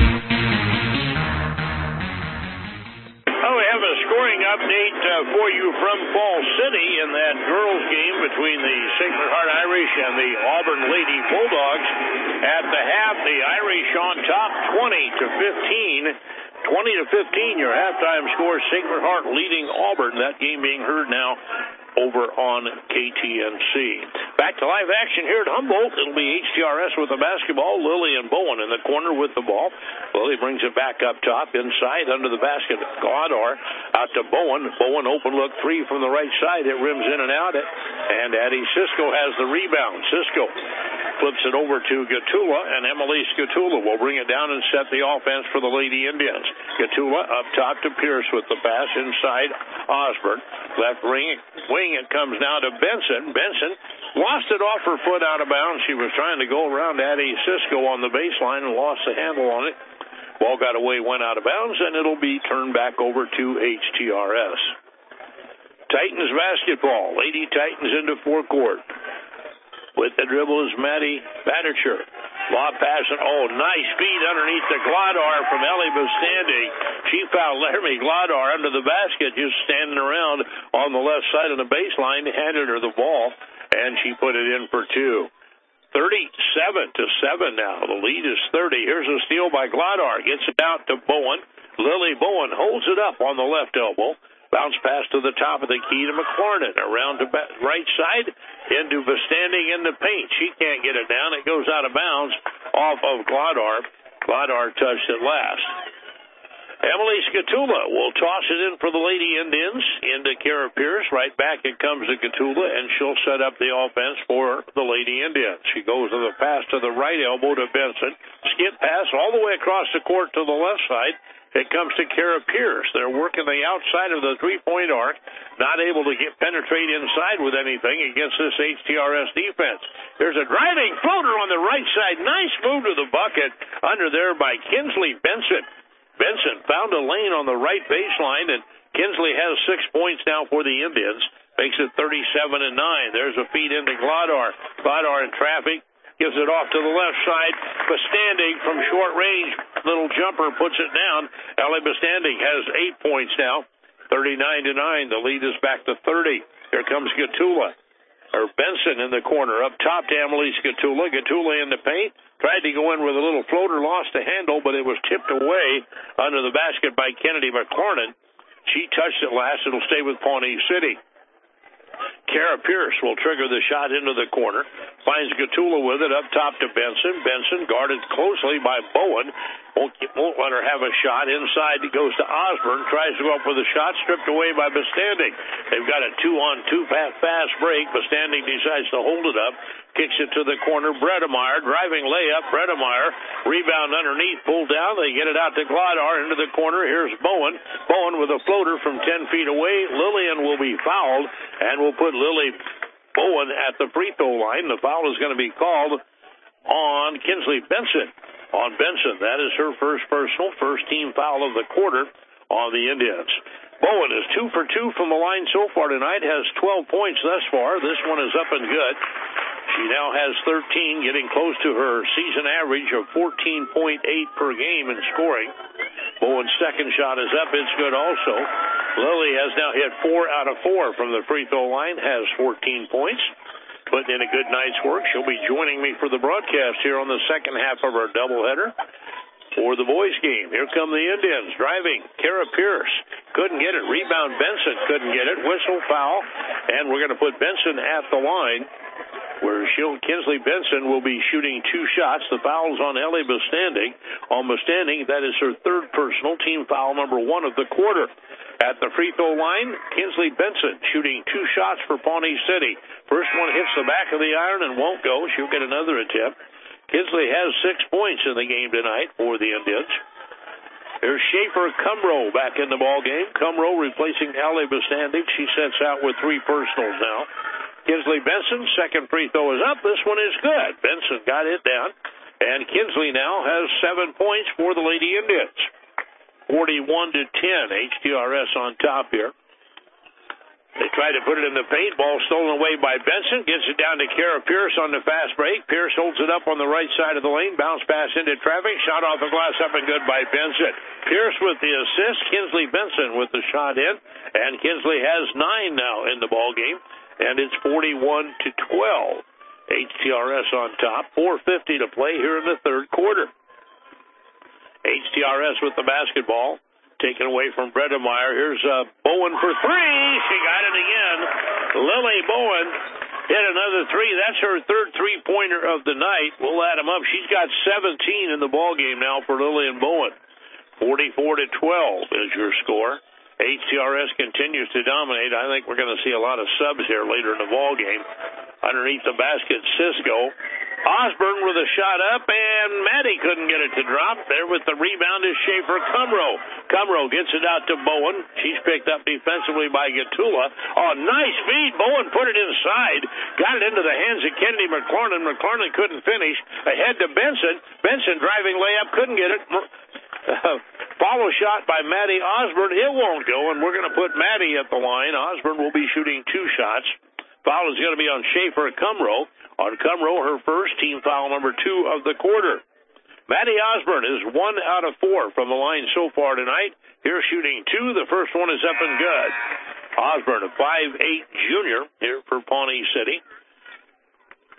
Update uh, for you from Falls City in that girls game between the Sacred Heart Irish and the Auburn Lady Bulldogs. At the half, the Irish on top twenty to fifteen. twenty to fifteen, your halftime score. Sacred Heart leading Auburn. That game being heard now over on K T N C. Back to live action here at Humboldt. It'll be H T R S with the basketball. Lily and Bowen in the corner with the ball. Lily brings it back up top, inside, under the basket. Gladar out to Bowen. Bowen open look three from the right side. It rims in and out. And Addie Cisco has the rebound. Cisco flips it over to Gatula, and Emily Gatula will bring it down and set the offense for the Lady Indians. Gatula up top to Pierce with the pass inside Osborne. Left wing, wing it comes now to Benson. Benson lost it off her foot out of bounds. She was trying to go around Addie Cisco on the baseline and lost the handle on it. Ball got away, went out of bounds, and it'll be turned back over to H T R S. Titans basketball. Lady Titans into forecourt. With the dribble is Maddie Batacher. Lob pass, and oh, nice feed underneath the Gladar from Ellie Bustandi. She fouled Laramie Gladar under the basket, just standing around on the left side of the baseline, handed her the ball, and she put it in for two. thirty-seven to seven now. The lead is thirty. Here's a steal by Glodar. Gets it out to Bowen. Lily Bowen holds it up on the left elbow. Bounce pass to the top of the key to McLarnon. Around to right side into Bestanding in the paint. She can't get it down. It goes out of bounds off of Glodar. Glodar touched it last. Emily Scatula will toss it in for the Lady Indians into Kara Pierce. Right back it comes to Scatula, and she'll set up the offense for the Lady Indians. She goes to the pass to the right elbow to Benson. Skip pass all the way across the court to the left side. It comes to Kara Pierce. They're working the outside of the three-point arc, not able to get penetrate inside with anything against this H T R S defense. There's a driving floater on the right side. Nice move to the bucket under there by Kinsley Benson. Benson found a lane on the right baseline, and Kinsley has six points now for the Indians. Makes it thirty-seven and nine. There's a feed into Glodar. Glodar in traffic. Gives it off to the left side. Bestanding from short range. Little jumper puts it down. Ellie Bestanding has eight points now. thirty-nine to nine. The lead is back to thirty. Here comes Gatula. Or Benson in the corner. Up top to Emily Gatula. Gatula in the paint. Tried to go in with a little floater, lost the handle, but it was tipped away under the basket by Kennedy McLarnon. She touched it last. It'll stay with Pawnee City. Kara Pierce will trigger the shot into the corner. Finds Gatula with it up top to Benson. Benson guarded closely by Bowen. Won't, won't let her have a shot. Inside it goes to Osborne. Tries to go up with a shot. Stripped away by Bestanding. They've got a two-on-two fast break. Bestanding decides to hold it up. Kicks it to the corner. Bredemeyer driving layup. Bredemeyer rebound underneath. Pulled down. They get it out to Glodar into the corner. Here's Bowen. Bowen with a floater from ten feet away. Lillian will be fouled, and will put Lily Bowen at the free throw line. The foul is going to be called on Kinsley Benson. On Benson. That is her first personal, first team foul of the quarter on the Indians. Bowen is two for two from the line so far tonight. Has twelve points thus far. This one is up and good. She now has thirteen, getting close to her season average of fourteen point eight per game in scoring. Bowen's second shot is up. It's good also. Lily has now hit four out of four from the free throw line, has fourteen points. Putting in a good night's work. She'll be joining me for the broadcast here on the second half of our doubleheader for the boys' game. Here come the Indians driving. Kara Pierce couldn't get it. Rebound Benson couldn't get it. Whistle foul, and we're going to put Benson at the line, where she'll, Kinsley Benson will be shooting two shots. The foul's on Ellie Bestanding. On Bestanding, that is her third personal, team foul number one of the quarter. At the free throw line, Kinsley Benson shooting two shots for Pawnee City. First one hits the back of the iron and won't go. She'll get another attempt. Kinsley has six points in the game tonight for the Indians. There's Schaefer Cumro back in the ball game. Cumro replacing Ellie Bestanding. She sets out with three personals now. Kinsley Benson, second free throw is up. This one is good. Benson got it down. And Kinsley now has seven points for the Lady Indians. forty-one to ten, H T R S on top here. They try to put it in the paint. Ball stolen away by Benson. Gets it down to Kara Pierce on the fast break. Pierce holds it up on the right side of the lane. Bounce pass into traffic. Shot off the glass up and good by Benson. Pierce with the assist. Kinsley Benson with the shot in. And Kinsley has nine now in the ball game. And it's forty-one to twelve. H T R S on top. four fifty to play here in the third quarter. H T R S with the basketball. Taken away from Bredemeyer. Here's uh, Bowen for three. She got it again. Lily Bowen hit another three. That's her third three-pointer of the night. We'll add them up. She's got seventeen in the ball game now for Lillian Bowen. forty-four to twelve is your score. H T R S continues to dominate. I think we're going to see a lot of subs here later in the ball game. Underneath the basket, Cisco. Osborne with a shot up, and Maddie couldn't get it to drop. There with the rebound is Schaefer Cumro. Cumro gets it out to Bowen. She's picked up defensively by Gatula. Oh, nice feed. Bowen put it inside. Got it into the hands of Kennedy McLarnon. McLarnon couldn't finish. Ahead to Benson. Benson driving layup, couldn't get it. Uh, follow shot by Maddie Osborne. It won't go, and we're going to put Maddie at the line. Osborne will be shooting two shots. Foul is going to be on Schaefer Cumro. On Cumro, her first, team foul number two of the quarter. Maddie Osborne is one out of four from the line so far tonight. Here shooting two. The first one is up and good. Osborne, a five eight junior here for Pawnee City.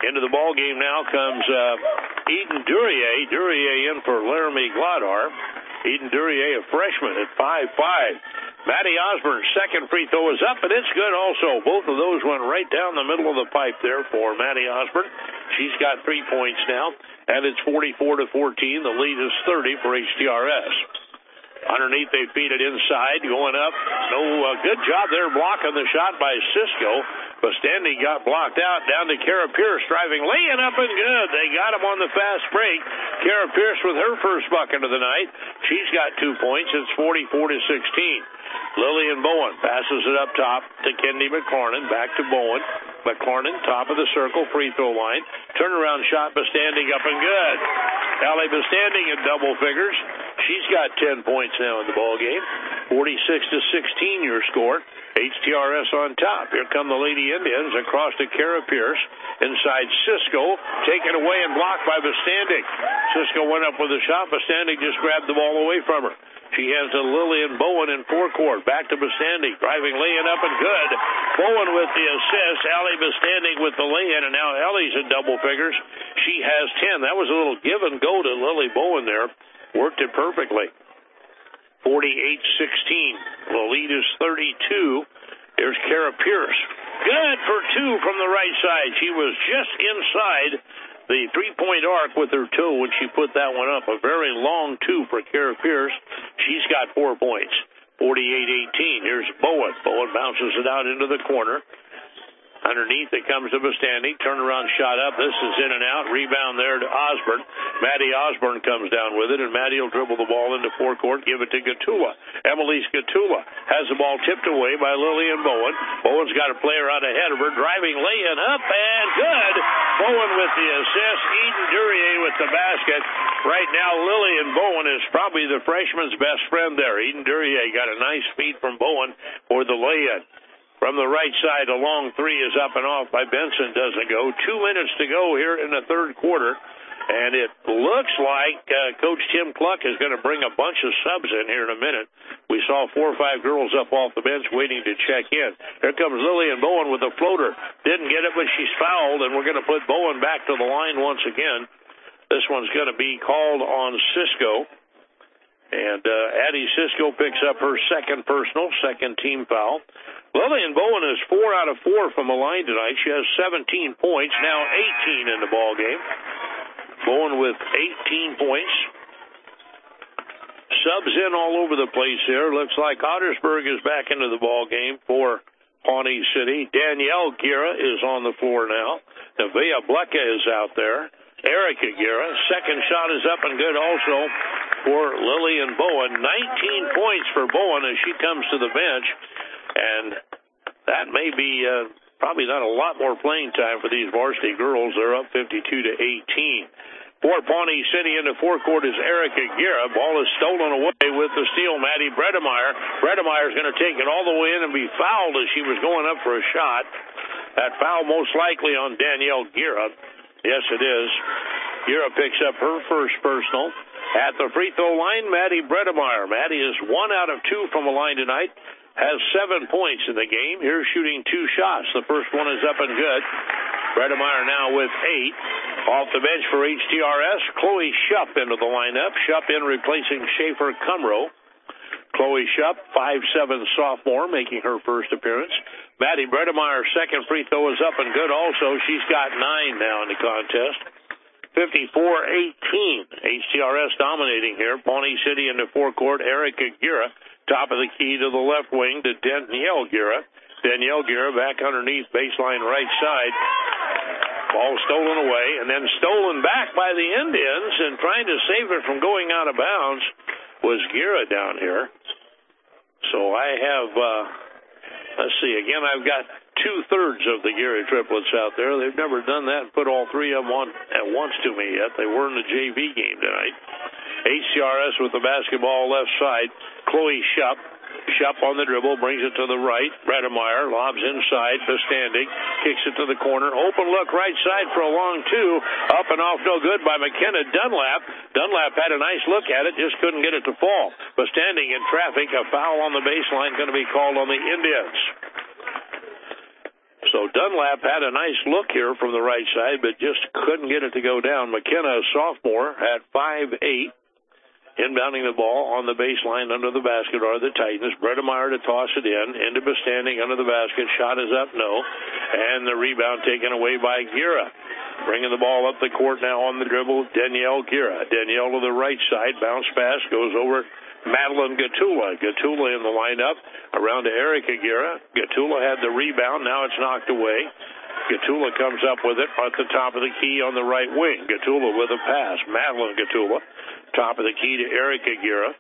Into the ball game now comes uh, Eden Duryea. Duryea in for Laramie Glodar. Eden Duryea, a freshman at five five. Maddie Osborne's second free throw is up, and it's good also. Both of those went right down the middle of the pipe there for Maddie Osborne. She's got three points now, and it's forty-four to fourteen. The lead is thirty for H T R S. Underneath, they feed it inside, going up. No, uh, good job there blocking the shot by Cisco. Bastandi got blocked out. Down to Kara Pierce, driving, laying up and good. They got him on the fast break. Kara Pierce with her first bucket of the night. She's got two points. It's forty-four to sixteen. Lillian Bowen passes it up top to Kendi McLarnon. Back to Bowen. McLarnon, top of the circle, free throw line. Turnaround shot, Bastandi up and good. Allie Bastandi in double figures. She's got ten points now in the ball game. forty-six to sixteen your score. H T R S on top. Here come the Lady Indians across to Kara Pierce. Inside Cisco, taken away and blocked by Bastandi. Cisco went up with a shot. Bastandi just grabbed the ball away from her. She has to Lillian Bowen in forecourt. Back to Bastandi. Driving, laying up and good. Bowen with the assist. Allie Bastandi with the lay-in, and now Allie's in double figures. She has ten. That was a little give and go to Lily Bowen there. Worked it perfectly. forty-eight sixteen. The lead is thirty-two. Here's Kara Pierce. Good for two from the right side. She was just inside the three-point arc with her toe when she put that one up. A very long two for Kara Pierce. She's got four points. forty-eight eighteen. Here's Bowen. Bowen bounces it out into the corner. Underneath, it comes to Bastandi. Turnaround shot up. This is in and out. Rebound there to Osborne. Maddie Osborne comes down with it, and Maddie will dribble the ball into forecourt, give it to Gatula. Emily Gatula has the ball tipped away by Lillian Bowen. Bowen's got a player out ahead of her. Driving, laying up, and good. Bowen with the assist. Eden Duryea with the basket. Right now, Lillian Bowen is probably the freshman's best friend there. Eden Duryea got a nice feed from Bowen for the lay-in. From the right side, a long three is up and off by Benson. Doesn't go. Two minutes to go here in the third quarter. And it looks like uh, Coach Tim Cluck is going to bring a bunch of subs in here in a minute. We saw four or five girls up off the bench waiting to check in. Here comes Lillian Bowen with a floater. Didn't get it, but she's fouled, and we're going to put Bowen back to the line once again. This one's going to be called on Cisco. And uh, Addie Cisco picks up her second personal, second team foul. Lillian Bowen is four out of four from the line tonight. She has seventeen points, now eighteen in the ball game. Bowen with eighteen points. Subs in all over the place here. Looks like Ottersburg is back into the ball game for Pawnee City. Danielle Guerra is on the floor now. Nevaeh Blecka is out there. Erica Guerra. Second shot is up and good also for Lillian Bowen. nineteen points for Bowen as she comes to the bench. And that may be uh, probably not a lot more playing time for these varsity girls. They're up fifty-two to eighteen. For Pawnee City into forecourt is Erica Guerra. Ball is stolen away with the steal. Maddie Bredemeyer. Bredemeyer's going to take it all the way in and be fouled as she was going up for a shot. That foul most likely on Danielle Guerra. Yes, it is. Guerra picks up her first personal. At the free throw line, Maddie Bredemeyer. Maddie is one out of two from the line tonight. Has seven points in the game. Here's shooting two shots. The first one is up and good. Bredemeyer now with eight. Off the bench for H T R S, Chloe Shupp into the lineup. Shupp in replacing Schaefer Cumro. Chloe Shupp, five seven sophomore, making her first appearance. Maddie Bredemeyer's second free throw is up and good also. She's got nine now in the contest. fifty-four eighteen. H T R S dominating here. Pawnee City into forecourt. Erica Guerra. Top of the key to the left wing to Danielle Guerra. Danielle Guerra back underneath baseline right side. Ball stolen away and then stolen back by the Indians, and trying to save it from going out of bounds was Guerra down here. So I have, uh, let's see, again, I've got two-thirds of the Guerra triplets out there. They've never done that and put all three of them on at once to me yet. They were in the J V game tonight. H C R S with the basketball left side. Chloe Shupp. Shupp on the dribble, brings it to the right. Bredemeyer lobs inside. Bastandi kicks it to the corner. Open look right side for a long two. Up and off, no good by McKenna Dunlap. Dunlap had a nice look at it, just couldn't get it to fall. Bastandi in traffic. A foul on the baseline going to be called on the Indians. So Dunlap had a nice look here from the right side, but just couldn't get it to go down. McKenna, a sophomore, at five eight. Inbounding the ball on the baseline under the basket are the Titans. Bredemeyer to toss it in. Into standing under the basket. Shot is up, no. And the rebound taken away by Gira. Bringing the ball up the court now on the dribble, Danielle Gira. Danielle to the right side. Bounce pass goes over Madeline Gatula. Gatula in the lineup. Around to Erica Gira. Gatula had the rebound. Now it's knocked away. Gatula comes up with it at the top of the key on the right wing. Gatula with a pass. Madeline Gatula. Top of the key to Erica Gira.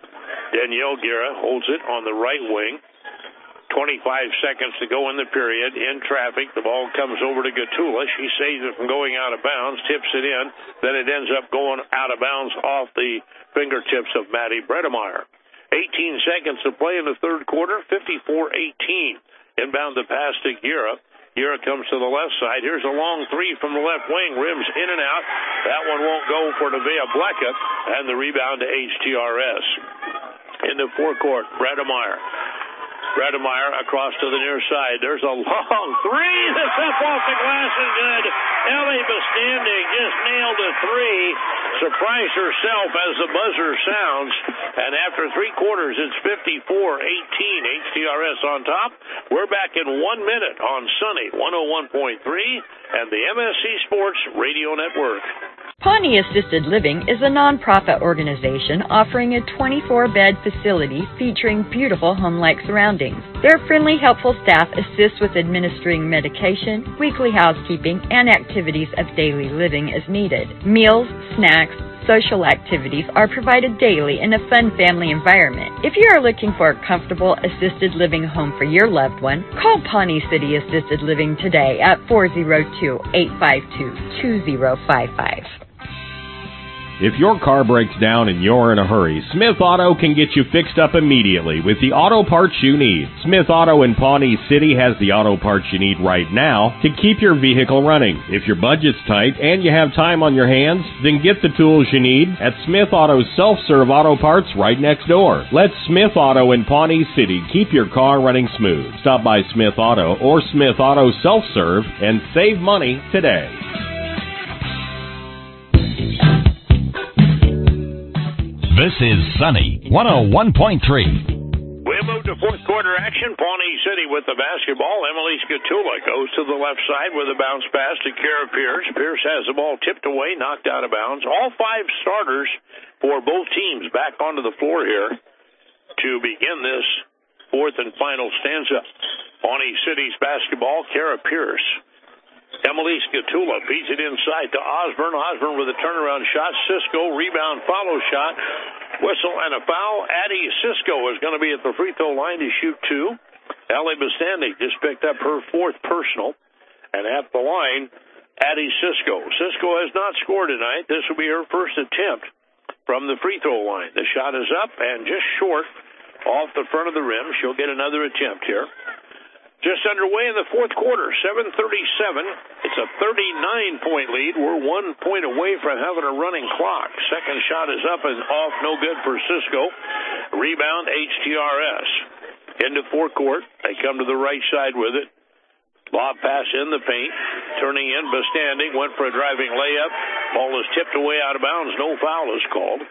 Danielle Gira holds it on the right wing. twenty-five seconds to go in the period. In traffic, the ball comes over to Gatula. She saves it from going out of bounds, tips it in. Then it ends up going out of bounds off the fingertips of Maddie Bredemeyer. eighteen seconds to play in the third quarter, fifty-four eighteen. Inbound the pass to Gira. Gira comes to the left side. Here's a long three from the left wing. Rims in and out. That one won't go for Nevaeh Bleka. And the rebound to H T R S. Into forecourt, Bredemeyer. Bredemeyer across to the near side. There's a long three that's up off the glass and good. Ellie Bastanding just nailed a three. Surprised herself as the buzzer sounds. And after three quarters, it's fifty-four eighteen. H T R S on top. We're back in one minute on Sunny one oh one point three and the M S C Sports Radio Network. Pawnee Assisted Living is a nonprofit organization offering a twenty-four bed facility featuring beautiful home-like surroundings. Their friendly, helpful staff assists with administering medication, weekly housekeeping, and activities of daily living as needed. Meals, snacks, social activities are provided daily in a fun family environment. If you are looking for a comfortable assisted living home for your loved one, call Pawnee City Assisted Living today at four oh two, eight five two, two oh five five. If your car breaks down and you're in a hurry, Smith Auto can get you fixed up immediately with the auto parts you need. Smith Auto in Pawnee City has the auto parts you need right now to keep your vehicle running. If your budget's tight and you have time on your hands, then get the tools you need at Smith Auto's self-serve auto parts right next door. Let Smith Auto in Pawnee City keep your car running smooth. Stop by Smith Auto or Smith Auto Self-Serve and save money today. This is Sunny one oh one point three. We move to fourth quarter action. Pawnee City with the basketball. Emily Scatula goes to the left side with a bounce pass to Kara Pierce. Pierce has the ball tipped away, knocked out of bounds. All five starters for both teams back onto the floor here to begin this fourth and final stanza. Pawnee City's basketball, Kara Pierce. Emily Scatula feeds it inside to Osborne. Osborne with a turnaround shot. Cisco rebound follow shot. Whistle and a foul. Addie Cisco is going to be at the free throw line to shoot two. Ellie Bastanding just picked up her fourth personal. And at the line, Addie Cisco. Cisco has not scored tonight. This will be her first attempt from the free throw line. The shot is up and just short off the front of the rim. She'll get another attempt here. Just underway in the fourth quarter, seven thirty-seven. It's a thirty-nine point lead. We're one point away from having a running clock. Second shot is up and off, no good for Cisco. Rebound, H T R S. Into forecourt. They come to the right side with it. Lob pass in the paint. Turning in, Bastanding went for a driving layup. Ball is tipped away out of bounds. No foul is called.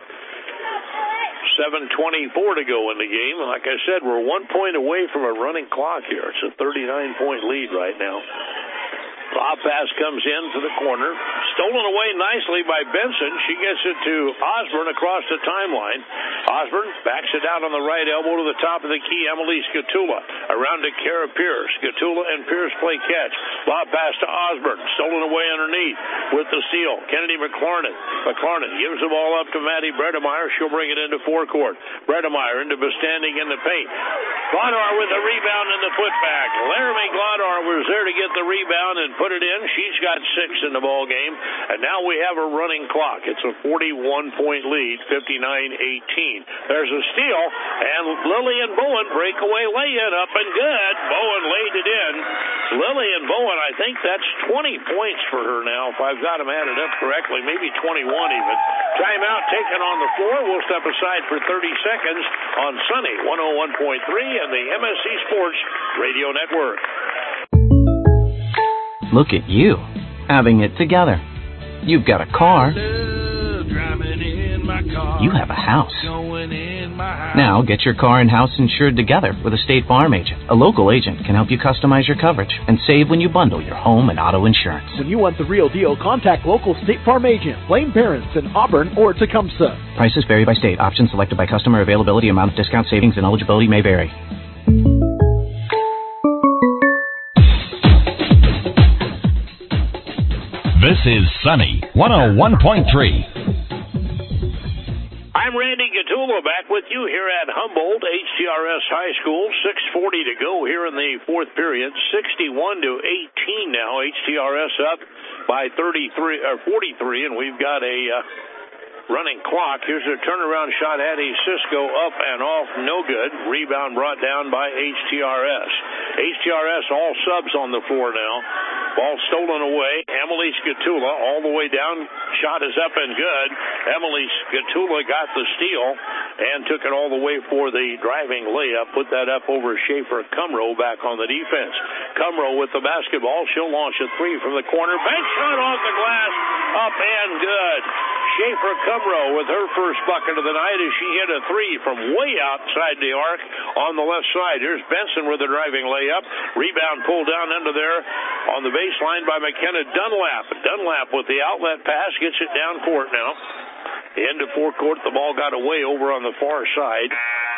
seven twenty-four to go in the game. Like I said, we're one point away from a running clock here. It's a thirty-nine point lead right now. Lob pass comes in to the corner. Stolen away nicely by Benson. She gets it to Osborne across the timeline. Osborne backs it out on the right elbow to the top of the key. Emily Scatula around to Kara Pierce. Scatula and Pierce play catch. Lob pass to Osborne. Stolen away underneath with the steal. Kennedy McLarnon. McLarnon gives the ball up to Maddie Bredemeyer. She'll bring it into forecourt. Bredemeyer into Bastanding in the paint. Glodar with the rebound and the putback. Laramie Glodar was there to get the rebound and put it in. She's got six in the ball game. And now we have a running clock. It's a forty-one point lead, fifty-nine eighteen. There's a steal, and Lillian Bowen breakaway lay-in up and good. Bowen laid it in. Lillian Bowen, I think that's twenty points for her now, if I've got them added up correctly, maybe twenty-one even. Timeout taken on the floor. We'll step aside for thirty seconds on Sunny one oh one point three and the M S C Sports Radio Network. Look at you, having it together. You've got a car. You have a house. Now get your car and house insured together with a State Farm agent. A local agent can help you customize your coverage and save when you bundle your home and auto insurance. When you want the real deal, contact local State Farm agent Blaine Parents in Auburn or Tecumseh. Prices vary by state. Options selected by customer. Availability, amount of discount, savings, and eligibility may vary. This is Sunny one oh one point three. I'm Randy Gatula back with you here at Humboldt H T R S High School. six forty to go here in the fourth period. sixty-one to eighteen now. H T R S up by thirty-three or forty-three, and we've got a uh, running clock. Here's a turnaround shot at a Cisco up and off, no good. Rebound brought down by H T R S. H T R S all subs on the floor now. Ball stolen away. Emily Skatula all the way down. Shot is up and good. Emily Skatula got the steal and took it all the way for the driving layup. Put that up over Schaefer Cumro back on the defense. Cumro with the basketball. She'll launch a three from the corner. Bank shot off the glass. Up and good. Schaefer Cumro with her first bucket of the night as she hit a three from way outside the arc on the left side. Here's Benson with the driving layup. Rebound pulled down under there on the baseline by McKenna Dunlap. Dunlap with the outlet pass gets it down court now. Into forecourt, the ball got away over on the far side.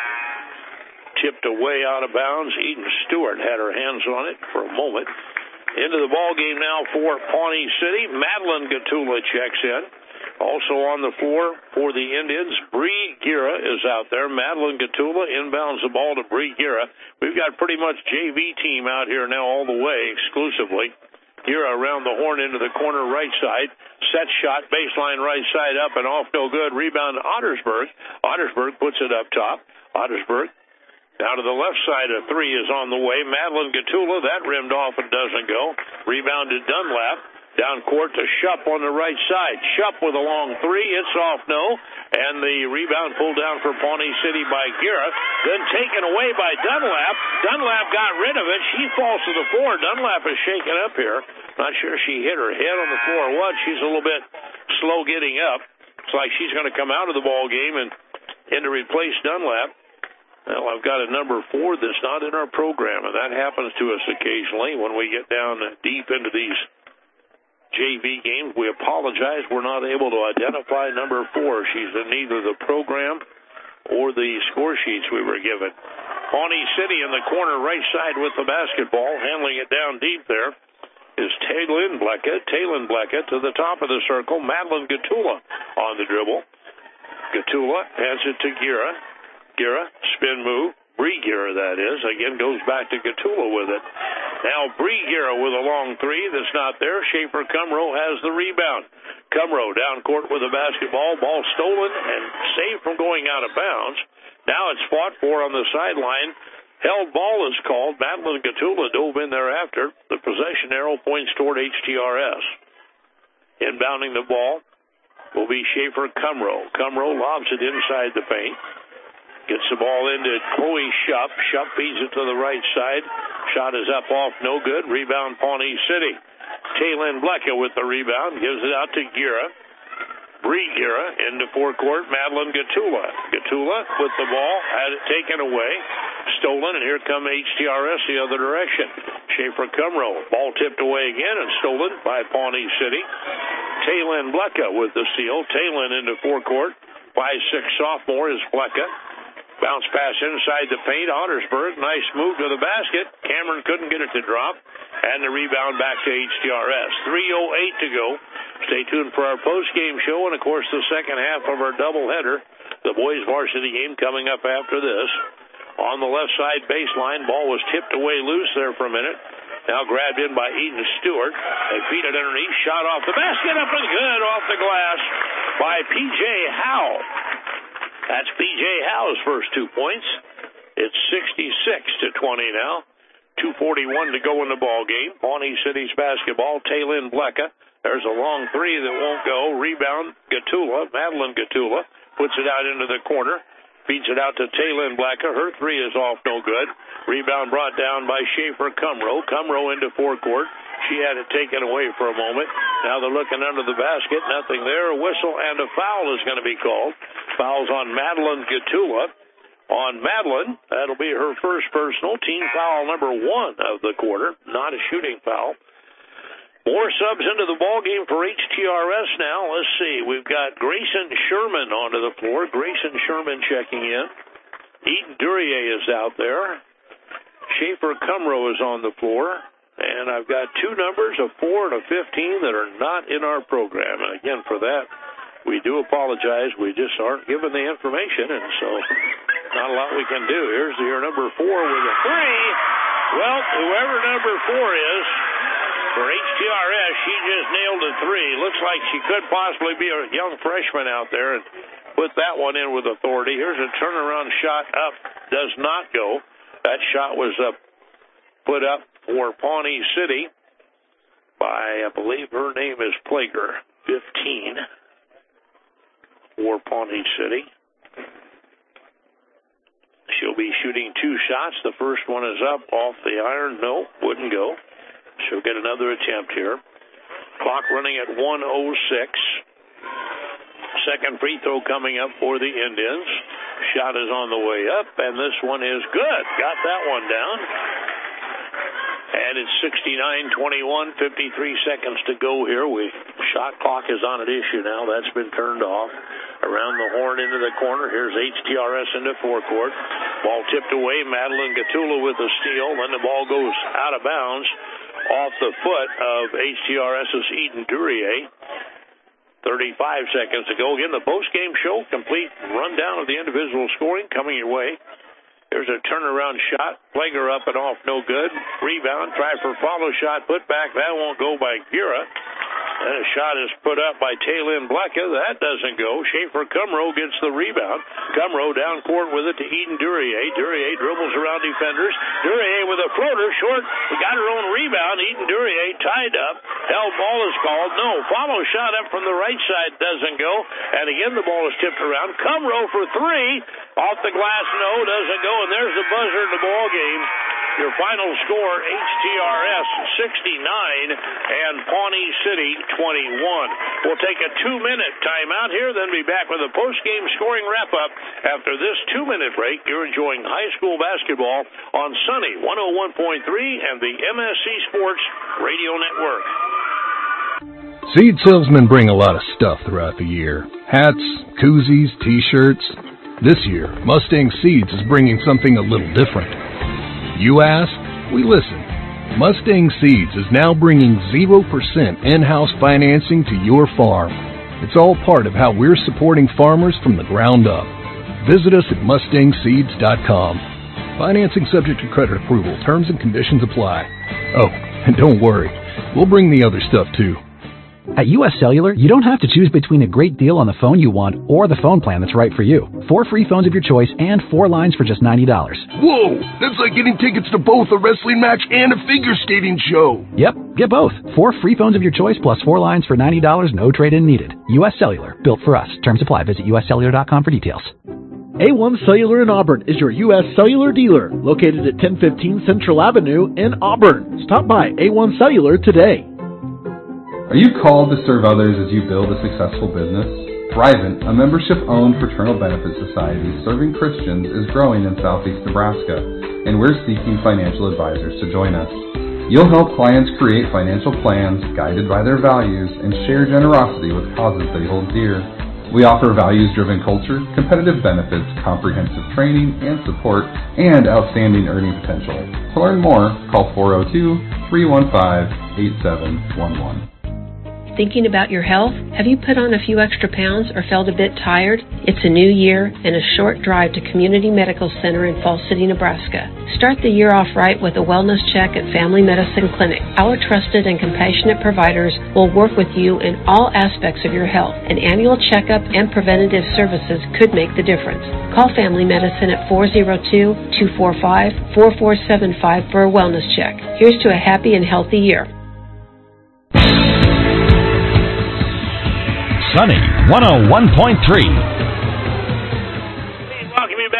Tipped away out of bounds. Eden Stewart had her hands on it for a moment. Into the ball game now for Pawnee City. Madeline Gatula checks in. Also on the floor for the Indians, Bree Gira is out there. Madeline Gatula inbounds the ball to Bree Gira. We've got pretty much J V team out here now all the way exclusively. Gira around the horn into the corner right side. Set shot, baseline right side up and off, no good. Rebound Ottersburg. Ottersburg puts it up top. Ottersburg down to the left side, a three is on the way. Madeline Gatula, that rimmed off and doesn't go. Rebounded Dunlap. Down court to Shupp on the right side. Shupp with a long three. It's off, no. And the rebound pulled down for Pawnee City by Gira. Then taken away by Dunlap. Dunlap got rid of it. She falls to the floor. Dunlap is shaken up here. Not sure she hit her head on the floor or what. She's a little bit slow getting up. It's like she's going to come out of the ball game and in to replace Dunlap. Well, I've got a number four that's not in our program, and that happens to us occasionally when we get down deep into these J V games. We apologize. We're not able to identify number four. She's in neither the program or the score sheets we were given. Pawnee City in the corner right side with the basketball. Handling it down deep there is Taylin Blecka. Taylin Blecka to the top of the circle. Madeline Gatula on the dribble. Gatula hands it to Gira. Gira, spin move. Bree Gira, that is. Again, goes back to Gatula with it. Now Bree Gira with a long three that's not there. Schaefer Cumro has the rebound. Cumro down court with the basketball. Ball stolen and saved from going out of bounds. Now it's fought for on the sideline. Held ball is called. Madeline Gatula dove in thereafter. The possession arrow points toward H T R S. Inbounding the ball will be Schaefer Cumro. Cumro lobs it inside the paint. Gets the ball into Chloe Shupp. Shupp feeds it to the right side. Shot is up off, no good. Rebound Pawnee City. Taylin Blecka with the rebound. Gives it out to Gira. Bree Gira into forecourt. Madeline Gatula. Gatula with the ball. Had it taken away. Stolen, and here come H T R S the other direction. Schaefer Cumro. Ball tipped away again and stolen by Pawnee City. Taylin Blecka with the steal. Taylin into forecourt. five six sophomore is Blecka. Bounce pass inside the paint. Ottersburg, nice move to the basket. Cameron couldn't get it to drop. And the rebound back to H T R S. three oh eight to go. Stay tuned for our post-game show and, of course, the second half of our doubleheader. The boys' varsity game coming up after this. On the left side baseline, ball was tipped away loose there for a minute. Now grabbed in by Eden Stewart. They feed it underneath. Shot off the basket. Up and good off the glass by P J Howell. That's P J Howe's first two points. It's sixty-six to twenty now. two forty-one to go in the ball game. Pawnee City's basketball. Taylin Blecka. There's a long three that won't go. Rebound Gatula. Madeline Gatula puts it out into the corner. feeds it out to Taylin Blacka. Her three is off, no good. Rebound brought down by Schaefer Cumro. Cumro into forecourt. She had it taken away for a moment. Now they're looking under the basket. Nothing there. A whistle and a foul is going to be called. Foul's on Madeline Gatula. On Madeline, that'll be her first personal. Team foul number one of the quarter. Not a shooting foul. More subs into the ball game for H T R S now. Let's see. We've got Grayson Sherman onto the floor. Grayson Sherman checking in. Eden Duryea is out there. Schaefer Cumro is on the floor. And I've got two numbers, a four and a fifteen, that are not in our program. And again, for that, we do apologize. We just aren't given the information, and so not a lot we can do. Here's your number four with a three. Well, whoever number four is, for H T R S, she just nailed a three. Looks like she could possibly be a young freshman out there and put that one in with authority. Here's a turnaround shot up. Does not go. That shot was up, put up for Pawnee City by, I believe her name is Plager, fifteen for Pawnee City. She'll be shooting two shots. The first one is up off the iron. No, wouldn't go. She'll get another attempt here. Clock running at one oh six. Second free throw coming up for the Indians. Shot is on the way up, and this one is good. Got that one down. And it's sixty-nine twenty-one, fifty-three seconds to go here. We shot clock is on at issue now. That's been turned off. Around the horn into the corner. Here's H T R S into forecourt. Ball tipped away. Madeline Gatula with the steal. Then the ball goes out of bounds off the foot of H T R S's Eden Duryea. thirty-five seconds to go. Again, the post-game show. Complete rundown of the individual scoring coming your way. There's a turnaround shot. Plager up and off, no good. Rebound, try for follow shot, put back. That won't go by Gira. And a shot is put up by Taylin Blacka. That doesn't go. Schaefer Cumro gets the rebound. Cumro down court with it to Eden Duryea. Duryea dribbles around defenders. Duryea with a floater, short. We got her own rebound. Eden Duryea tied up. Held ball is called. No. Follow shot up from the right side doesn't go. And again, the ball is tipped around. Cumro for three. Off the glass, no, doesn't go. And there's the buzzer in the ball game. Your final score, H T R S sixty-nine and Pawnee City twenty-one. We'll take a two-minute timeout here, then be back with a post-game scoring wrap-up. After this two-minute break, you're enjoying high school basketball on Sunny one oh one point three and the M S C Sports Radio Network. Seed salesmen bring a lot of stuff throughout the year. Hats, koozies, T-shirts. This year, Mustang Seeds is bringing something a little different. You ask, we listen. Mustang Seeds is now bringing zero percent in-house financing to your farm. It's all part of how we're supporting farmers from the ground up. Visit us at mustang seeds dot com. Financing subject to credit approval. Terms and conditions apply. Oh, and don't worry, we'll bring the other stuff too. At U S Cellular, you don't have to choose between a great deal on the phone you want or the phone plan that's right for you. Four free phones of your choice and four lines for just ninety dollars. Whoa! That's like getting tickets to both a wrestling match and a figure skating show. Yep, get both. Four free phones of your choice plus four lines for ninety dollars, no trade-in needed. U S Cellular, built for us. Terms apply. Visit U S cellular dot com for details. A one Cellular in Auburn is your U S Cellular dealer, located at ten fifteen Central Avenue in Auburn. Stop by A one Cellular today. Are you called to serve others as you build a successful business? Thrivent, a membership-owned fraternal benefit society serving Christians, is growing in southeast Nebraska, and we're seeking financial advisors to join us. You'll help clients create financial plans guided by their values and share generosity with causes they hold dear. We offer values-driven culture, competitive benefits, comprehensive training and support, and outstanding earning potential. To learn more, call four oh two, three one five, eight seven one one. Thinking about your health? Have you put on a few extra pounds or felt a bit tired? It's a new year and a short drive to Community Medical Center in Falls City, Nebraska. Start the year off right with a wellness check at Family Medicine Clinic. Our trusted and compassionate providers will work with you in all aspects of your health. An annual checkup and preventative services could make the difference. Call Family Medicine at four oh two, two four five, four four seven five for a wellness check. Here's to a happy and healthy year. Sunny one oh one point three. Welcome you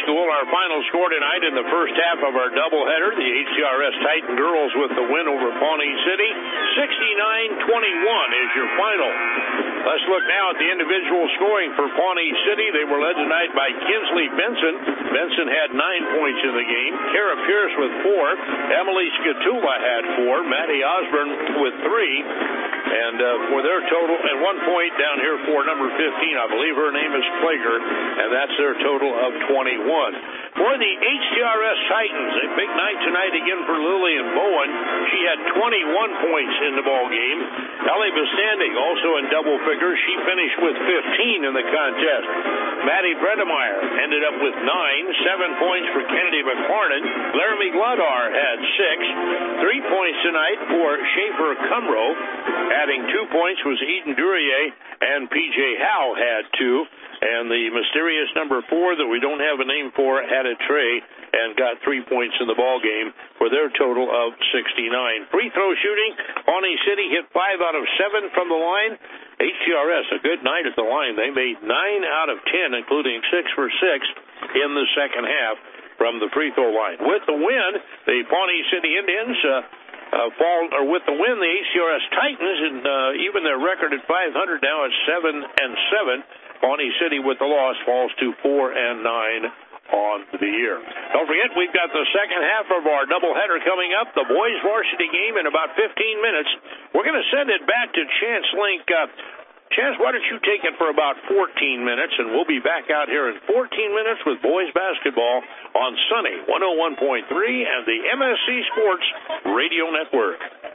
School. Our final score tonight in the first half of our doubleheader, the H C R S Titan girls with the win over Pawnee City. sixty-nine twenty-one is your final. Let's look now at the individual scoring for Pawnee City. They were led tonight by Kinsley Benson. Benson had nine points in the game. Kara Pierce with four. Emily Skatula had four. Maddie Osborne with three. And uh, for their total, and one point down here for number fifteen, I believe her name is Plager, and that's their total of twenty-one. For the H C R S Titans, a big night tonight again for Lillian Bowen. She had twenty-one points in the ball game. Ellie Bestandig also in double figures. She finished with fifteen in the contest. Maddie Bredemeyer ended up with nine. Seven points for Kennedy McFarland. Laramie Glodar had six. Three points tonight for Schaefer Cumro. Adding two points was Eden Duryea, and P J Howe had two. And the mysterious number four that we don't have a name for had a tray and got three points in the ball game for their total of sixty-nine. Free throw shooting, Pawnee City hit five out of seven from the line. H C R S, a good night at the line. They made nine out of ten, including six for six in the second half from the free throw line. With the win, the Pawnee City Indians uh, uh, fall, or with the win, the H C R S Titans, and uh, even their record at five hundred now at seven and seven. Pawnee City with the loss falls to four and nine on the year. Don't forget, we've got the second half of our doubleheader coming up, the boys varsity game in about fifteen minutes. We're going to send it back to Chance Link. Uh, Chance, why don't you take it for about fourteen minutes, and we'll be back out here in fourteen minutes with boys basketball on Sunny one oh one point three and the M S C Sports Radio Network.